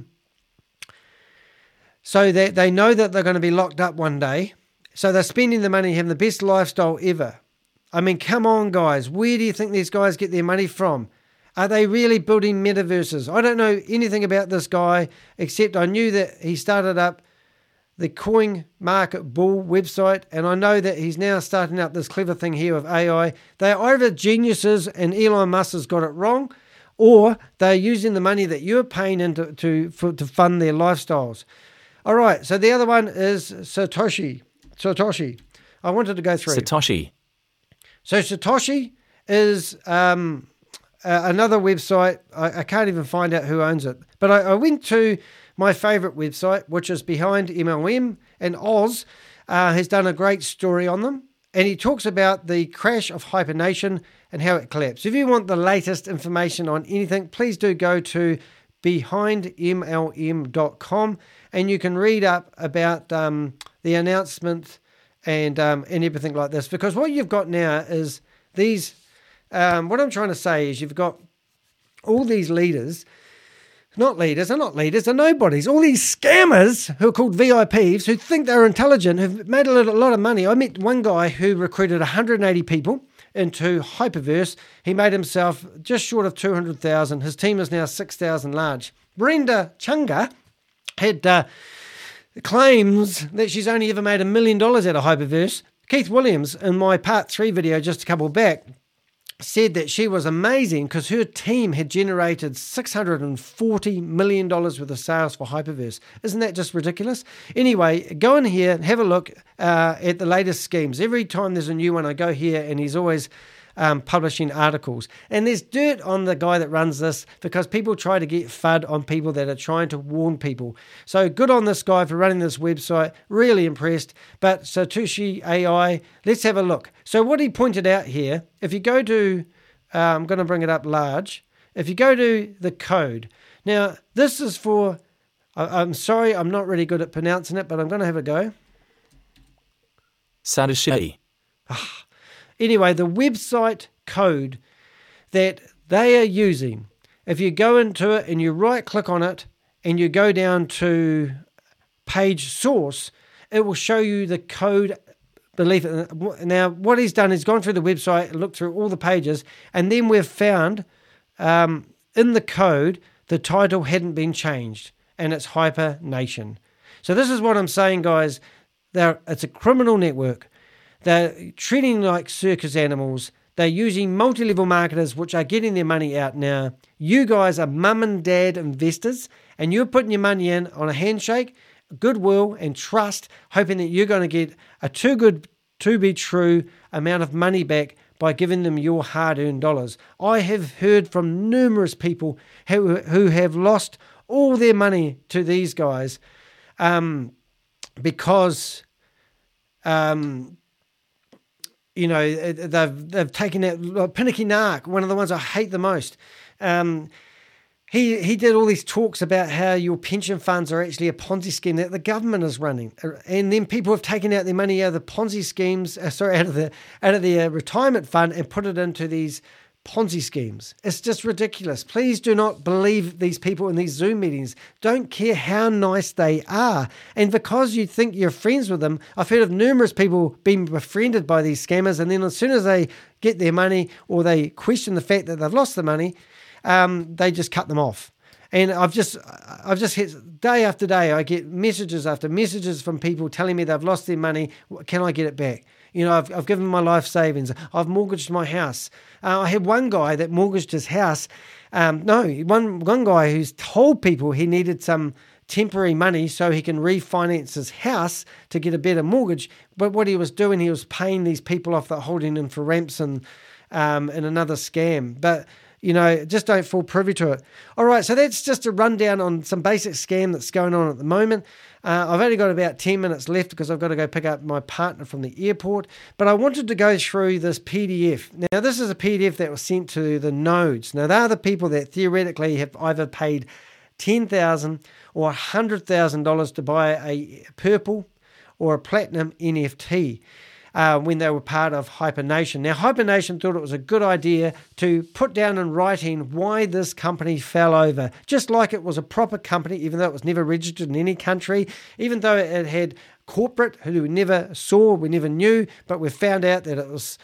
they know that they're going to be locked up one day? So they're spending the money, having the best lifestyle ever. I mean, come on, guys. Where do you think these guys get their money from? Are they really building metaverses? I don't know anything about this guy, except I knew that he started up the Coin Market Bull website, and I know that he's now starting up this clever thing here with AI. They're either geniuses and Elon Musk has got it wrong, or they're using the money that you're paying to fund their lifestyles. All right, so the other one is Satoshi. I wanted to go through. Satoshi. So Satoshi is another website. I can't even find out who owns it. But I went to my favourite website, which is Behind MLM, and Oz has done a great story on them. And he talks about the crash of Hypernation and how it collapsed. If you want the latest information on anything, please do go to behindmlm.com and you can read up about the announcement and everything like this. Because what you've got now is these, what I'm trying to say is you've got all these leaders, they're not leaders, they're nobodies. All these scammers who are called VIPs who think they're intelligent, who've made a lot of money. I met one guy who recruited 180 people into Hyperverse. He made himself just short of 200,000. His team is now 6,000 large. Brenda Chunga had claims that she's only ever made $1 million out of Hyperverse. Keith Williams, in my part 3 video just a couple back, said that she was amazing because her team had generated $640 million worth of sales for Hyperverse. Isn't that just ridiculous? Anyway, go in here and have a look at the latest schemes. Every time there's a new one, I go here and he's always publishing articles. And there's dirt on the guy that runs this because people try to get FUD on people that are trying to warn people. So good on this guy for running this website. Really impressed. But Satoshi AI, let's have a look. So what he pointed out here, if you go to, I'm going to bring it up large. If you go to the code. Now, this is for, I'm sorry, I'm not really good at pronouncing it, but I'm going to have a go. Satoshi. Anyway, the website code that they are using, if you go into it and you right-click on it and you go down to page source, it will show you the code beneath it. Now, what he's done is gone through the website, looked through all the pages, and then we've found in the code the title hadn't been changed, and it's Hypernation. So this is what I'm saying, guys. It's a criminal network. They're treating like circus animals. They're using multi-level marketers, which are getting their money out now. You guys are mum and dad investors, and you're putting your money in on a handshake, goodwill, and trust, hoping that you're going to get a too good to be true amount of money back by giving them your hard-earned dollars. I have heard from numerous people who have lost all their money to these guys because you know, they've taken out Pinnaky Nark, one of the ones I hate the most. He did all these talks about how your pension funds are actually a Ponzi scheme that the government is running, and then people have taken out their money out of the Ponzi schemes, out of the retirement fund and put it into these Ponzi schemes. It's just ridiculous. Please do not believe these people in these Zoom meetings. Don't care how nice they are. And because you think you're friends with them, I've heard of numerous people being befriended by these scammers, and then as soon as they get their money or they question the fact that they've lost the money, they just cut them off. And I've just hit, day after day, I get messages after messages from people telling me they've lost their money. Can I get it back? You know, I've given my life savings. I've mortgaged my house. I had one guy that mortgaged his house. One guy who's told people he needed some temporary money so he can refinance his house to get a better mortgage. But what he was doing, he was paying these people off that holding in for ransom in another scam. But you know, just don't fall privy to it. All right, so that's just a rundown on some basic scam that's going on at the moment. I've only got about 10 minutes left because I've got to go pick up my partner from the airport. But I wanted to go through this PDF. Now, this is a PDF that was sent to the nodes. Now, they're the people that theoretically have either paid $10,000 or $100,000 to buy a purple or a platinum NFT. When they were part of Hypernation. Now, Hypernation thought it was a good idea to put down in writing why this company fell over, just like it was a proper company, even though it was never registered in any country, even though it had corporate who we never saw, we never knew, but we found out that it was,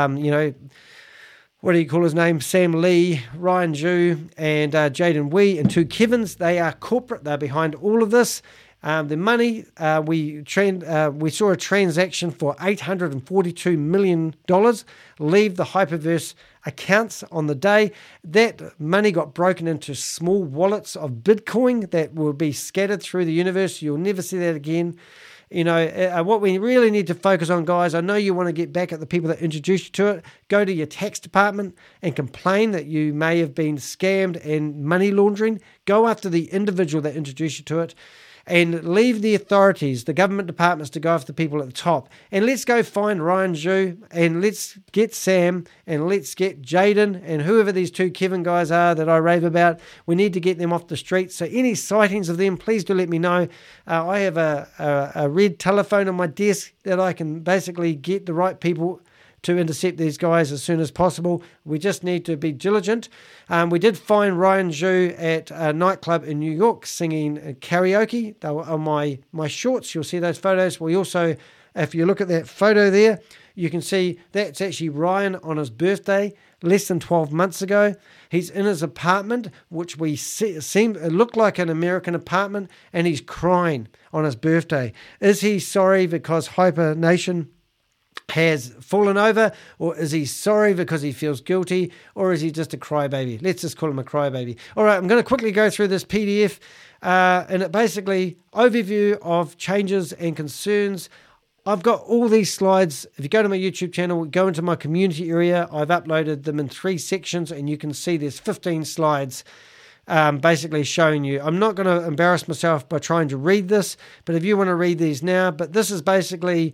what do you call his name? Sam Lee, Ryan Zhu, and Jaden Wee, and two Kevins. They are corporate. They're behind all of this. The money, we saw a transaction for $842 million leave the Hyperverse accounts on the day. That money got broken into small wallets of Bitcoin that will be scattered through the universe. You'll never see that again. What we really need to focus on, guys, I know you want to get back at the people that introduced you to it. Go to your tax department and complain that you may have been scammed and money laundering. Go after the individual that introduced you to it. And leave the authorities, the government departments, to go after the people at the top. And let's go find Ryan Zhu, and let's get Sam, and let's get Jaden, and whoever these two Kevin guys are that I rave about. We need to get them off the streets. So any sightings of them, please do let me know. I have a red telephone on my desk that I can basically get the right people to intercept these guys as soon as possible. We just need to be diligent. We did find Ryan Zhu at a nightclub in New York singing karaoke. They were on my shorts. You'll see those photos. We also, if you look at that photo there, you can see that's actually Ryan on his birthday less than 12 months ago. He's in his apartment, which it looked like an American apartment, and he's crying on his birthday. Is he sorry because Hyper Nation has fallen over, or is he sorry because he feels guilty, or is he just a crybaby? Let's just call him a crybaby. All right, I'm going to quickly go through this PDF, and it basically overview of changes and concerns. I've got all these slides. If you go to my YouTube channel, go into my community area, I've uploaded them in 3 sections, and you can see there's 15 slides basically showing you. I'm not going to embarrass myself by trying to read this, but if you want to read these now, but this is basically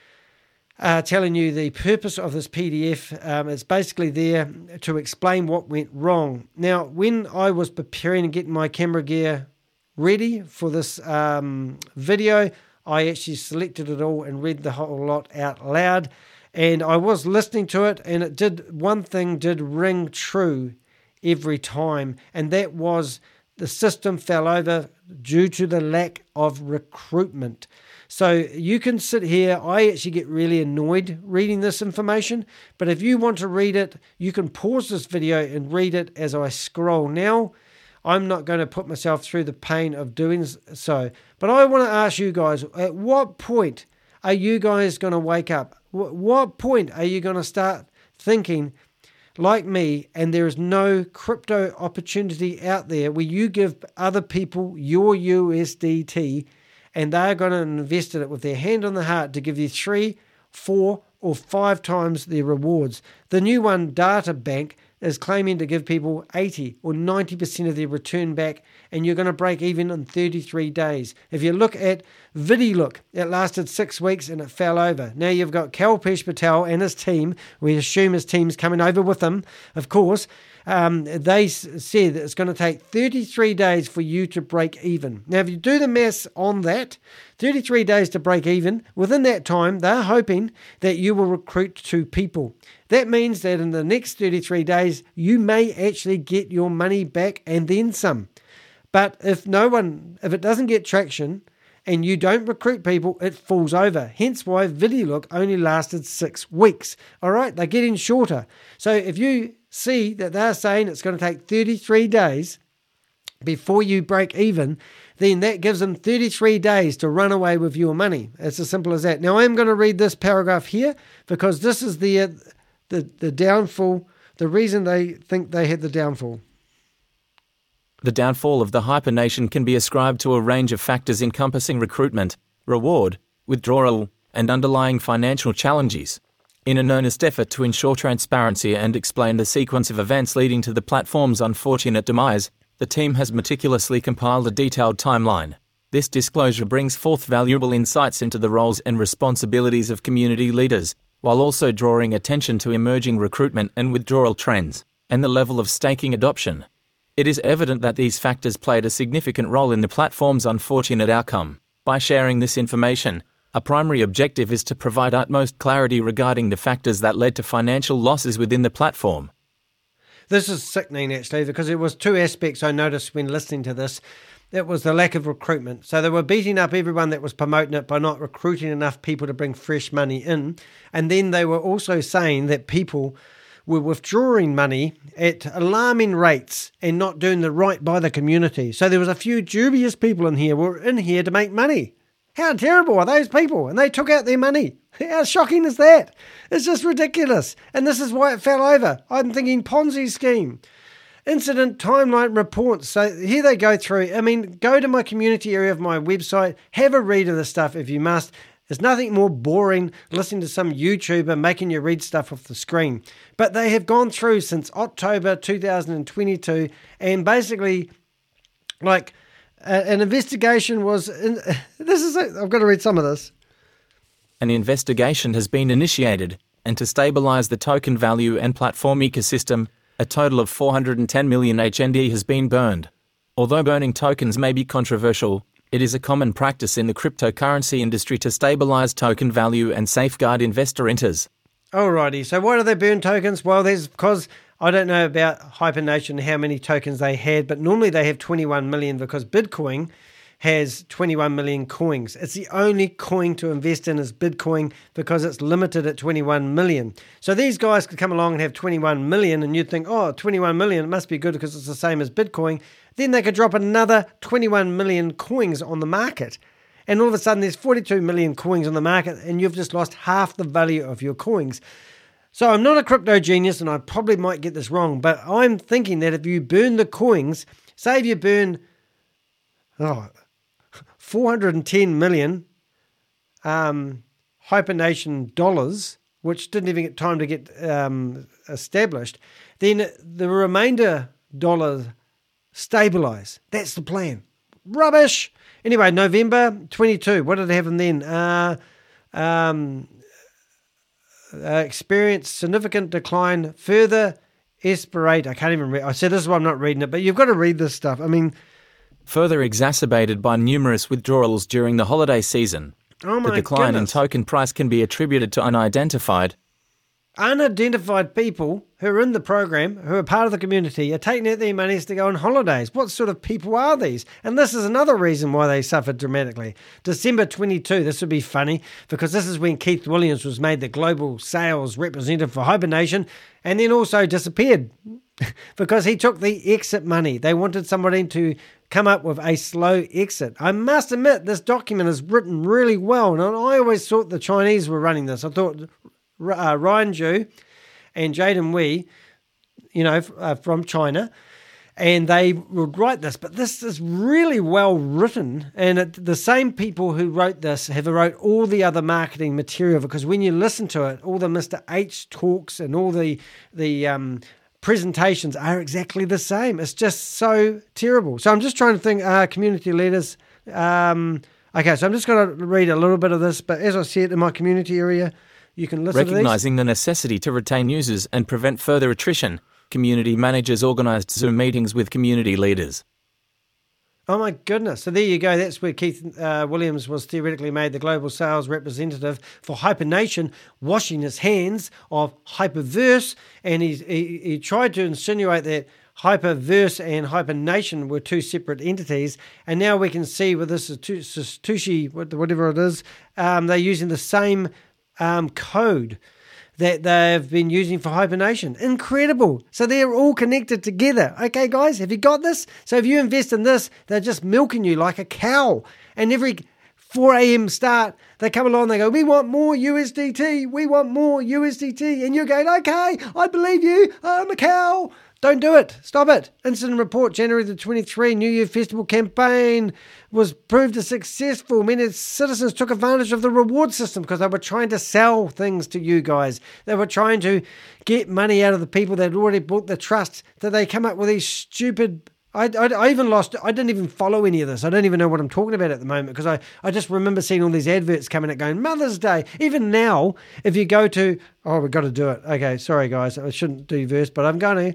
telling you the purpose of this PDF. It's basically there to explain what went wrong. Now, when I was preparing and getting my camera gear ready for this video, I actually selected it all and read the whole lot out loud. And I was listening to it, and one thing did ring true every time, and that was the system fell over due to the lack of recruitment. So you can sit here. I actually get really annoyed reading this information, but if you want to read it, you can pause this video and read it as I scroll. Now, I'm not going to put myself through the pain of doing so, but I want to ask you guys, at what point are you guys going to wake up? What point are you going to start thinking like me, and there is no crypto opportunity out there where you give other people your USDT and they're going to invest in it with their hand on the heart to give you 3, 4, or 5 times their rewards? The new one, Data Bank, is claiming to give people 80 or 90% of their return back, and you're going to break even in 33 days. If you look at VidiLook, it lasted 6 weeks and it fell over. Now you've got Kalpesh Patel and his team. We assume his team's coming over with him, of course. They said that it's going to take 33 days for you to break even. Now, if you do the maths on that, 33 days to break even, within that time, they're hoping that you will recruit 2 people. That means that in the next 33 days, you may actually get your money back and then some. But if it doesn't get traction and you don't recruit people, it falls over. Hence why VidiLook only lasted 6 weeks. All right, they're getting shorter. So if you see that they're saying it's going to take 33 days before you break even, then that gives them 33 days to run away with your money. It's as simple as that. Now, I'm going to read this paragraph here because this is the downfall, the reason they think they had the downfall. The downfall of the Hyper Nation can be ascribed to a range of factors encompassing recruitment, reward, withdrawal, and underlying financial challenges. In an earnest effort to ensure transparency and explain the sequence of events leading to the platform's unfortunate demise, the team has meticulously compiled a detailed timeline. This disclosure brings forth valuable insights into the roles and responsibilities of community leaders, while also drawing attention to emerging recruitment and withdrawal trends, and the level of staking adoption. It is evident that these factors played a significant role in the platform's unfortunate outcome. By sharing this information, a primary objective is to provide utmost clarity regarding the factors that led to financial losses within the platform. This is sickening, actually, because it was 2 aspects I noticed when listening to this. It was the lack of recruitment. So they were beating up everyone that was promoting it by not recruiting enough people to bring fresh money in. And then they were also saying that people were withdrawing money at alarming rates and not doing the right by the community. So there was a few dubious people in here who were in here to make money. How terrible are those people? And they took out their money. How shocking is that? It's just ridiculous. And this is why it fell over. I'm thinking Ponzi scheme. Incident timeline reports. So here they go through. I mean, go to my community area of my website, have a read of the stuff if you must. There's nothing more boring listening to some YouTuber making you read stuff off the screen. But they have gone through since October 2022 and basically like an investigation was... I've got to read some of this. An investigation has been initiated, and to stabilise the token value and platform ecosystem, a total of 410 million HND has been burned. Although burning tokens may be controversial, it is a common practice in the cryptocurrency industry to stabilise token value and safeguard investor interests. Alrighty, so why do they burn tokens? Well, there's because I don't know about Hypernation how many tokens they had, but normally they have 21 million because Bitcoin has 21 million coins. It's the only coin to invest in is Bitcoin because it's limited at 21 million. So these guys could come along and have 21 million and you'd think, 21 million, it must be good because it's the same as Bitcoin. Then they could drop another 21 million coins on the market. And all of a sudden there's 42 million coins on the market and you've just lost half the value of your coins. So I'm not a crypto genius and I probably might get this wrong, but I'm thinking that if you burn the coins, say if you burn 410 million Hypernation dollars, which didn't even get time to get established, then the remainder dollars stabilize. That's the plan. Rubbish. Anyway, November 22. What did happen then? Experienced significant decline. Further aspirate. I can't even read. I said this is why I'm not reading it, but you've got to read this stuff. I mean, further exacerbated by numerous withdrawals during the holiday season. The decline in token price can be attributed to unidentified people who are in the program, who are part of the community, are taking out their monies to go on holidays. What sort of people are these? And this is another reason why they suffered dramatically. December 22, this would be funny, because this is when Keith Williams was made the global sales representative for Hibernation, and then also disappeared because he took the exit money. They wanted somebody to come up with a slow exit. I must admit, this document is written really well, and I always thought the Chinese were running this. I thought Ryan Zhu and Jaden Wei, from China, and they would write this. But this is really well written, and the same people who wrote this have wrote all the other marketing material, because when you listen to it, all the Mr. H talks and all the presentations are exactly the same. It's just so terrible. So I'm just trying to think, community leaders. Okay, so I'm just going to read a little bit of this, but as I said, in my community area, you can listen to these. Recognising the necessity to retain users and prevent further attrition, community managers organised Zoom meetings with community leaders. Oh my goodness. So there you go. That's where Keith Williams was theoretically made the global sales representative for Hypernation, washing his hands of Hyperverse. And he tried to insinuate that Hyperverse and Hypernation were two separate entities. And now we can see with this Satoshi, whatever it is, they're using the same code that they've been using for Hibernation. Incredible. So they're all connected together. Okay, guys, have you got this? So if you invest in this, they're just milking you like a cow. And every 4 a.m. start, they come along, they go, we want more USDT. We want more USDT. And you're going, okay, I believe you. I'm a cow. Don't do it. Stop it. Incident report, January the 23, New Year Festival campaign was proved as successful. Many citizens took advantage of the reward system because they were trying to sell things to you guys. They were trying to get money out of the people that had already bought the trust. That they come up with these stupid... I didn't even follow any of this. I don't even know what I'm talking about at the moment because I just remember seeing all these adverts coming out going, Mother's Day. Even now, if you go to... Oh, we've got to do it. Okay, sorry guys. I shouldn't do verse, but I'm going to...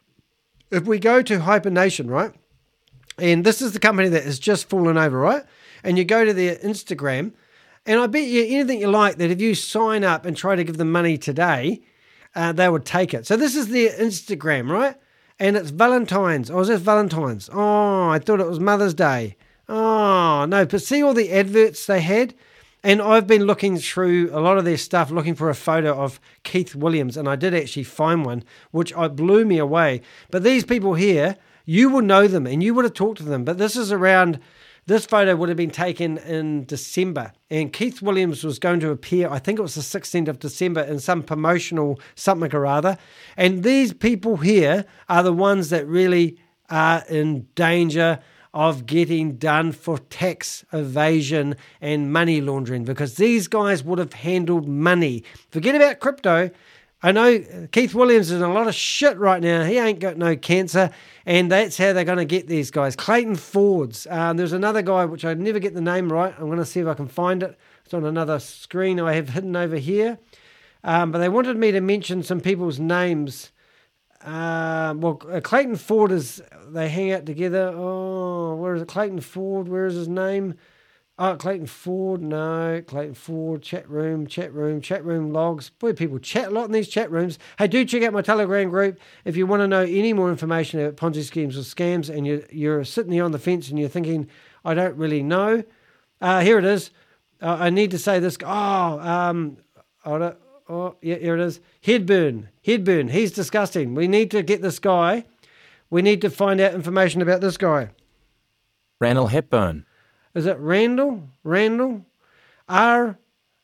If we go to Hypernation, right, and this is the company that has just fallen over, right, and you go to their Instagram, and I bet you anything you like that if you sign up and try to give them money today, they would take it. So this is their Instagram, right, and it's Valentine's. Oh, is this Valentine's? Oh, I thought it was Mother's Day. Oh, no, but see all the adverts they had? And I've been looking through a lot of their stuff, looking for a photo of Keith Williams, and I did actually find one, which blew me away. But these people here, you will know them, and you would have talked to them. But this is around This photo would have been taken in December, and Keith Williams was going to appear, I think it was the 16th of December, in some promotional something or other. And these people here are the ones that really are in danger of getting done for tax evasion and money laundering, because these guys would have handled money. Forget about crypto. I know Keith Williams is in a lot of shit right now. He ain't got no cancer, and that's how they're going to get these guys. Clayton Fords. There's another guy, which I never get the name right. I'm going to see if I can find it. It's on another screen I have hidden over here. But they wanted me to mention some people's names. Clayton Ford they hang out together. Oh, where is it? Clayton Ford, where is his name? Oh, Clayton Ford, no. Clayton Ford, chat room logs. Boy, people chat a lot in these chat rooms. Hey, do check out my Telegram group if you want to know any more information about Ponzi schemes or scams, and you're sitting there on the fence and you're thinking, I don't really know. Here it is. I need to say this. Here it is. Headburn. He's disgusting. We need to get this guy. We need to find out information about this guy. Randall Hepburn. Is it Randall? R-A-N-N-A-L.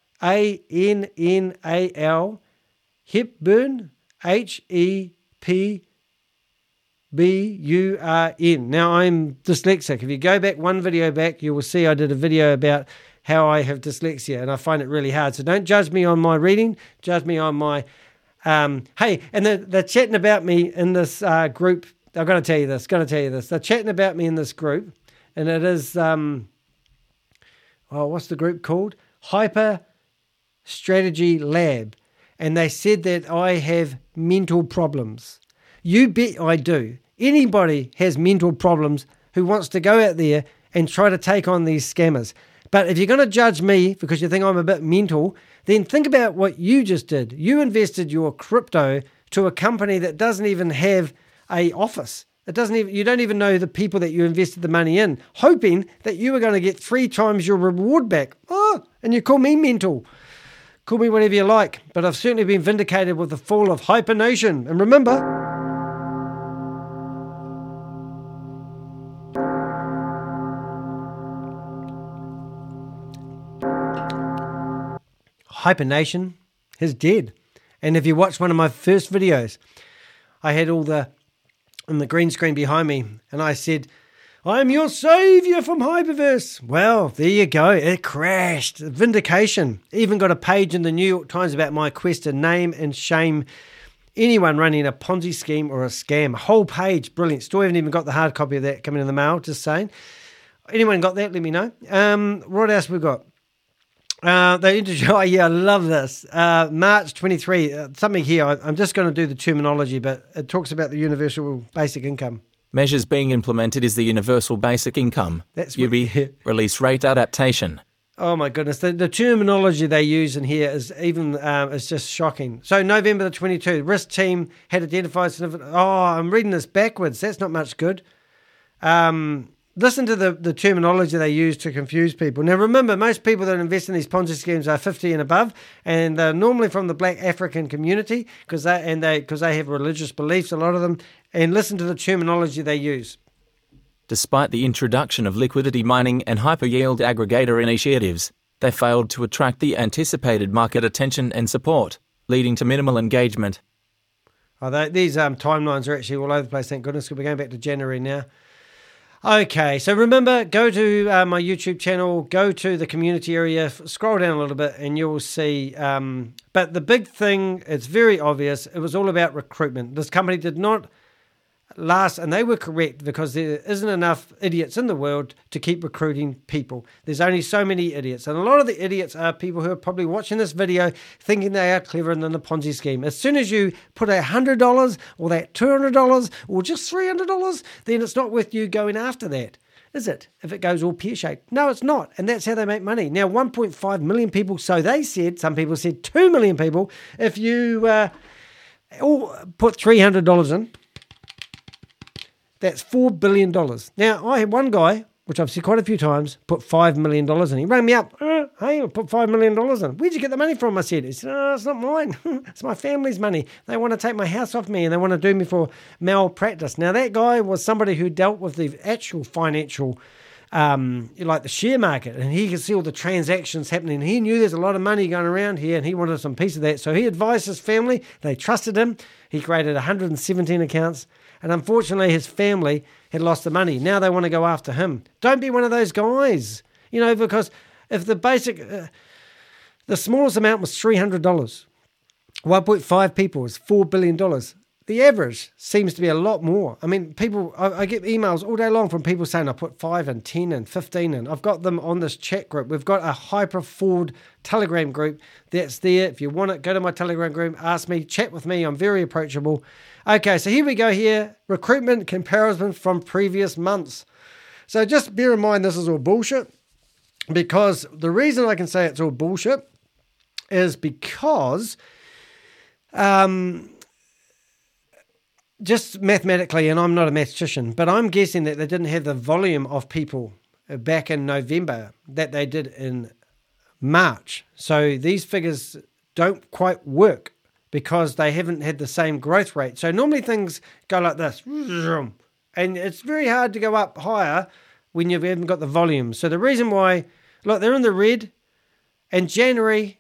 Hepburn. H-E-P-B-U-R-N. Now, I'm dyslexic. If you go back one video back, you will see I did a video about how I have dyslexia, and I find it really hard. So don't judge me on my reading. Judge me on my... hey, and they're chatting about me in this group. I've got to tell you this. They're chatting about me in this group, and it is... what's the group called? Hyper Strategy Lab. And they said that I have mental problems. You bet I do. Anybody has mental problems who wants to go out there and try to take on these scammers. But if you're going to judge me because you think I'm a bit mental, then think about what you just did. You invested your crypto to a company that doesn't even have an office. You don't even know the people that you invested the money in, hoping that you were going to get 3 times your reward back. Oh, and you call me mental. Call me whatever you like, but I've certainly been vindicated with the fall of Hypernation. And remember, Hypernation is dead. And if you watch one of my first videos, I had all the green screen behind me, and I said, I'm your savior from Hyperverse. Well, there you go. It crashed. Vindication. Even got a page in the New York Times about my quest to name and shame anyone running a Ponzi scheme or a scam. A whole page. Brilliant. Still haven't even got the hard copy of that coming in the mail, just saying. Anyone got that? Let me know. What else we got? The interview. Oh, yeah, I love this. March 23. Something here. I'm just going to do the terminology, but it talks about the universal basic income. Measures being implemented is the universal basic income. That's UB release rate adaptation. Oh my goodness, the terminology they use in here is even is just shocking. So November the 22, risk team had identified significant. Oh, I'm reading this backwards. That's not much good. Listen to the terminology they use to confuse people. Now remember, most people that invest in these Ponzi schemes are 50 and above, and they're normally from the Black African community because they have religious beliefs, a lot of them. And listen to the terminology they use. Despite the introduction of liquidity mining and hyper-yield aggregator initiatives, they failed to attract the anticipated market attention and support, leading to minimal engagement. These timelines are actually all over the place, thank goodness, because we're going back to January now. Okay, so remember, go to my YouTube channel, go to the community area, scroll down a little bit, and you'll see. But the big thing, it's very obvious, it was all about recruitment. This company did not last, and they were correct, because there isn't enough idiots in the world to keep recruiting people. There's only so many idiots, and a lot of the idiots are people who are probably watching this video thinking they are cleverer than the Ponzi scheme. As soon as you put $100 or that $200 or just $300, then it's not worth you going after that, is it? If it goes all pear-shaped. No, it's not, and that's how they make money. Now, 1.5 million people, so they said, some people said 2 million people, if you all put $300 in, that's $4 billion. Now, I had one guy, which I've said quite a few times, put $5 million in. He rang me up. Hey, I put $5 million in. Where'd you get the money from? I said. He said, it's not mine. It's my family's money. They want to take my house off me and they want to do me for malpractice. Now, that guy was somebody who dealt with the actual financial like the share market, and he could see all the transactions happening. He knew there's a lot of money going around here, and he wanted some piece of that. So he advised his family. They trusted him. He created 117 accounts, and unfortunately his family had lost the money. Now they want to go after him. Don't be one of those guys, because if the basic, the smallest amount was $300, 1.5 people is $4 billion. The average seems to be a lot more. I mean, I get emails all day long from people saying I put 5 and 10 and 15 in. I've got them on this chat group. We've got a Hyper4Ward Telegram group that's there. If you want it, go to my Telegram group, ask me, chat with me. I'm very approachable. Okay, so here we go here. Recruitment comparison from previous months. So just bear in mind this is all bullshit, because the reason I can say it's all bullshit is because just mathematically, and I'm not a mathematician, but I'm guessing that they didn't have the volume of people back in November that they did in March. So these figures don't quite work because they haven't had the same growth rate. So normally things go like this, and it's very hard to go up higher when you haven't got the volume. So the reason why, look, they're in the red, and January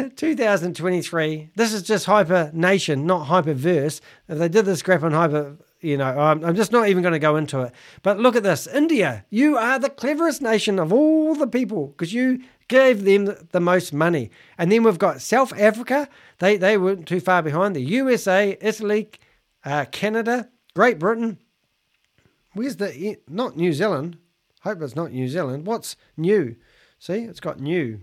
2023, this is just Hyper Nation, not Hyperverse. If they did this graph on Hyper, I'm just not even going to go into it. But look at this. India, you are the cleverest nation of all the people because you gave them the most money. And then we've got South Africa. They weren't too far behind. The USA, Italy, Canada, Great Britain. Where's not New Zealand. Hope it's not New Zealand. What's new? See, it's got new.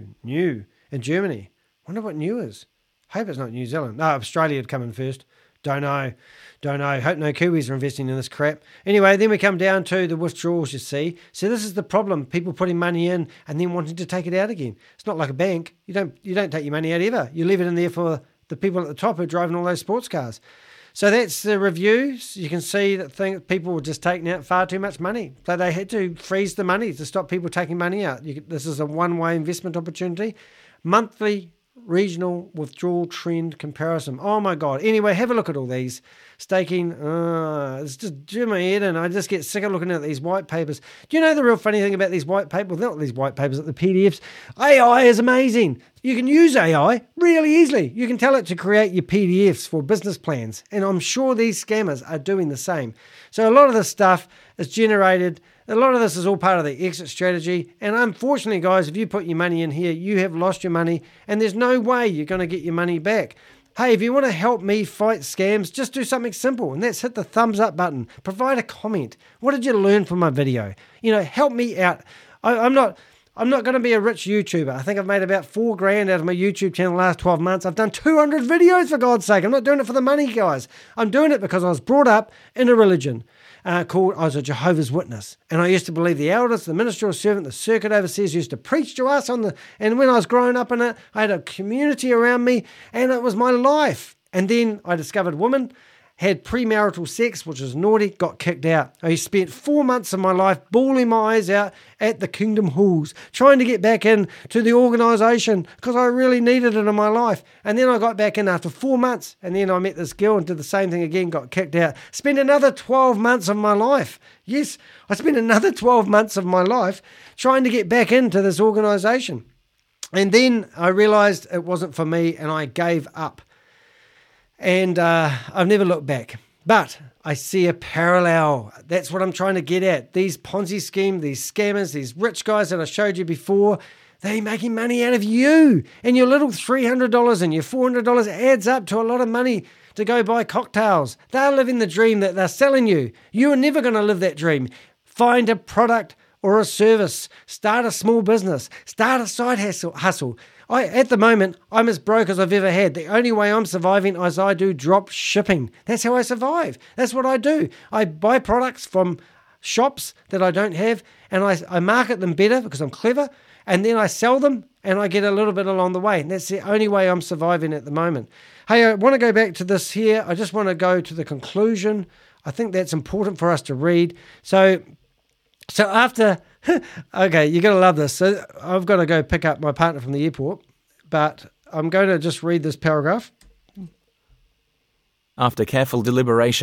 In Germany. Wonder what new is. Hope it's not New Zealand. No, Australia had come in first. Don't know. Hope no Kiwis are investing in this crap. Anyway, then we come down to the withdrawals, you see. So this is the problem. People putting money in and then wanting to take it out again. It's not like a bank. You don't take your money out ever. You leave it in there for the people at the top who are driving all those sports cars. So that's the reviews. You can see that people were just taking out far too much money. So they had to freeze the money to stop people taking money out. This is a one-way investment opportunity. Monthly regional withdrawal trend comparison. Oh my God. Anyway, have a look at all these. Staking, it's just do my head in. I just get sick of looking at these white papers. Do you know the real funny thing about these white papers? Not these white papers, the PDFs. AI is amazing. You can use AI really easily. You can tell it to create your PDFs for business plans. And I'm sure these scammers are doing the same. So a lot of this stuff is generated. A lot of this is all part of the exit strategy. And unfortunately, guys, if you put your money in here, you have lost your money and there's no way you're going to get your money back. Hey, if you want to help me fight scams, just do something simple, and that's hit the thumbs up button. Provide a comment. What did you learn from my video? Help me out. I'm not going to be a rich YouTuber. I think I've made about $4,000 out of my YouTube channel the last 12 months. I've done 200 videos, for God's sake. I'm not doing it for the money, guys. I'm doing it because I was brought up in a religion I was a Jehovah's Witness. And I used to believe the elders, the ministerial servant, the circuit overseers used to preach to us and when I was growing up in it, I had a community around me and it was my life. And then I discovered women, had premarital sex, which was naughty, got kicked out. I spent 4 months of my life bawling my eyes out at the Kingdom Halls, trying to get back in to the organisation because I really needed it in my life. And then I got back in after 4 months, and then I met this girl and did the same thing again, got kicked out. Spent another 12 months of my life. Yes, I spent another 12 months of my life trying to get back into this organisation. And then I realised it wasn't for me, and I gave up. And I've never looked back. But I see a parallel. That's what I'm trying to get at. These Ponzi schemes, these scammers, these rich guys that I showed you before, they're making money out of you. And your little $300 and your $400 adds up to a lot of money to go buy cocktails. They're living the dream that they're selling you. You are never going to live that dream. Find a product or a service. Start a small business. Start a side hustle. At the moment, I'm as broke as I've ever had. The only way I'm surviving is I do drop shipping. That's how I survive. That's what I do. I buy products from shops that I don't have, and I market them better because I'm clever, and then I sell them, and I get a little bit along the way. And that's the only way I'm surviving at the moment. Hey, I want to go back to this here. I just want to go to the conclusion. I think that's important for us to read. So after... Okay, you're going to love this. So I've got to go pick up my partner from the airport, but I'm going to just read this paragraph. After careful deliberation,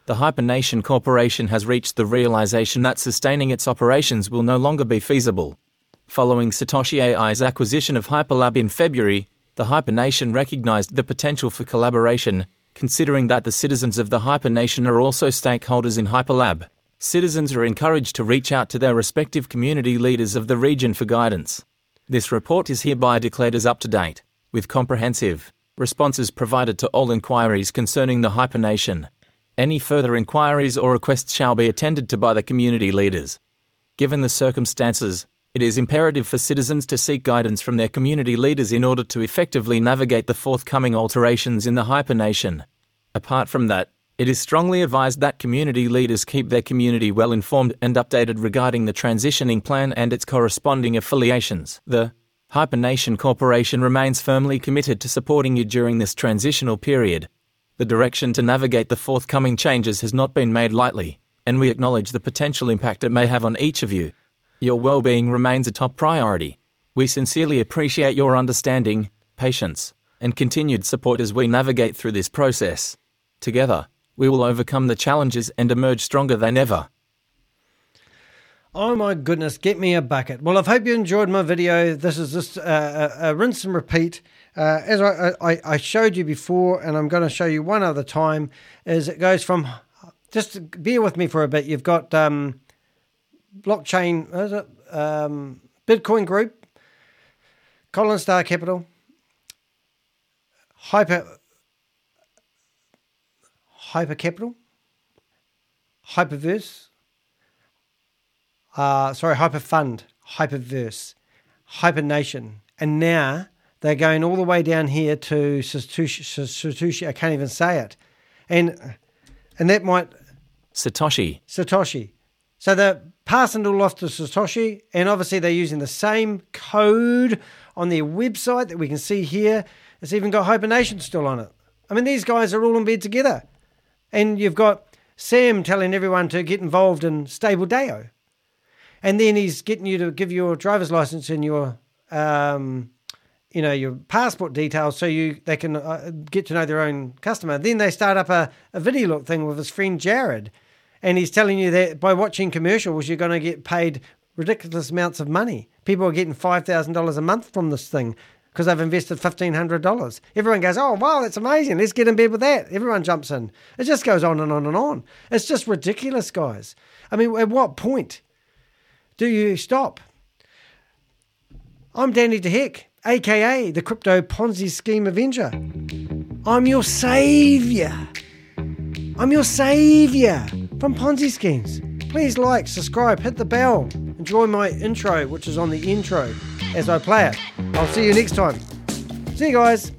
The Hypernation Corporation has reached the realization that sustaining its operations will no longer be feasible. Following Satoshi AI's acquisition of Hyperlab in February, the Hypernation recognized the potential for collaboration, considering that the citizens of the Hypernation are also stakeholders in Hyperlab. Citizens are encouraged to reach out to their respective community leaders of the region for guidance. This report is hereby declared as up to date, with comprehensive responses provided to all inquiries concerning the Hypernation. Any further inquiries or requests shall be attended to by the community leaders. Given the circumstances, it is imperative for citizens to seek guidance from their community leaders in order to effectively navigate the forthcoming alterations in the Hypernation. Apart from that, it is strongly advised that community leaders keep their community well informed and updated regarding the transitioning plan and its corresponding affiliations. The Hypernation Corporation remains firmly committed to supporting you during this transitional period. The direction to navigate the forthcoming changes has not been made lightly, and we acknowledge the potential impact it may have on each of you. Your well-being remains a top priority. We sincerely appreciate your understanding, patience, and continued support as we navigate through this process. Together, we will overcome the challenges and emerge stronger than ever. Oh my goodness, get me a bucket. Well, I hope you enjoyed my video. This is just a rinse and repeat. As I showed you before, and I'm going to show you one other time, is it goes from, just bear with me for a bit, you've got blockchain, what is it? Bitcoin Group, Colin Star Capital, Hyper Capital, Hyperverse, Hyperfund, Hyperverse, Hypernation, and now they're going all the way down here to Satoshi. I can't even say it, and that might Satoshi. So they're passing it all off to Satoshi, and obviously they're using the same code on their website that we can see here. It's even got Hypernation still on it. I mean, these guys are all in bed together. And you've got Sam telling everyone to get involved in Stable Dao. And then he's getting you to give your driver's license and your your passport details so they can get to know their own customer. Then they start up a video look thing with his friend Jared. And he's telling you that by watching commercials, you're going to get paid ridiculous amounts of money. People are getting $5,000 a month from this thing because they've invested $1,500. Everyone goes, oh, wow, that's amazing. Let's get in bed with that. Everyone jumps in. It just goes on and on and on. It's just ridiculous, guys. I mean, at what point do you stop? I'm Danny DeHeck, a.k.a. the Crypto Ponzi Scheme Avenger. I'm your saviour. I'm your saviour from Ponzi schemes. Please like, subscribe, hit the bell. Enjoy my intro, which is on the intro as I play it. I'll see you next time. See you guys.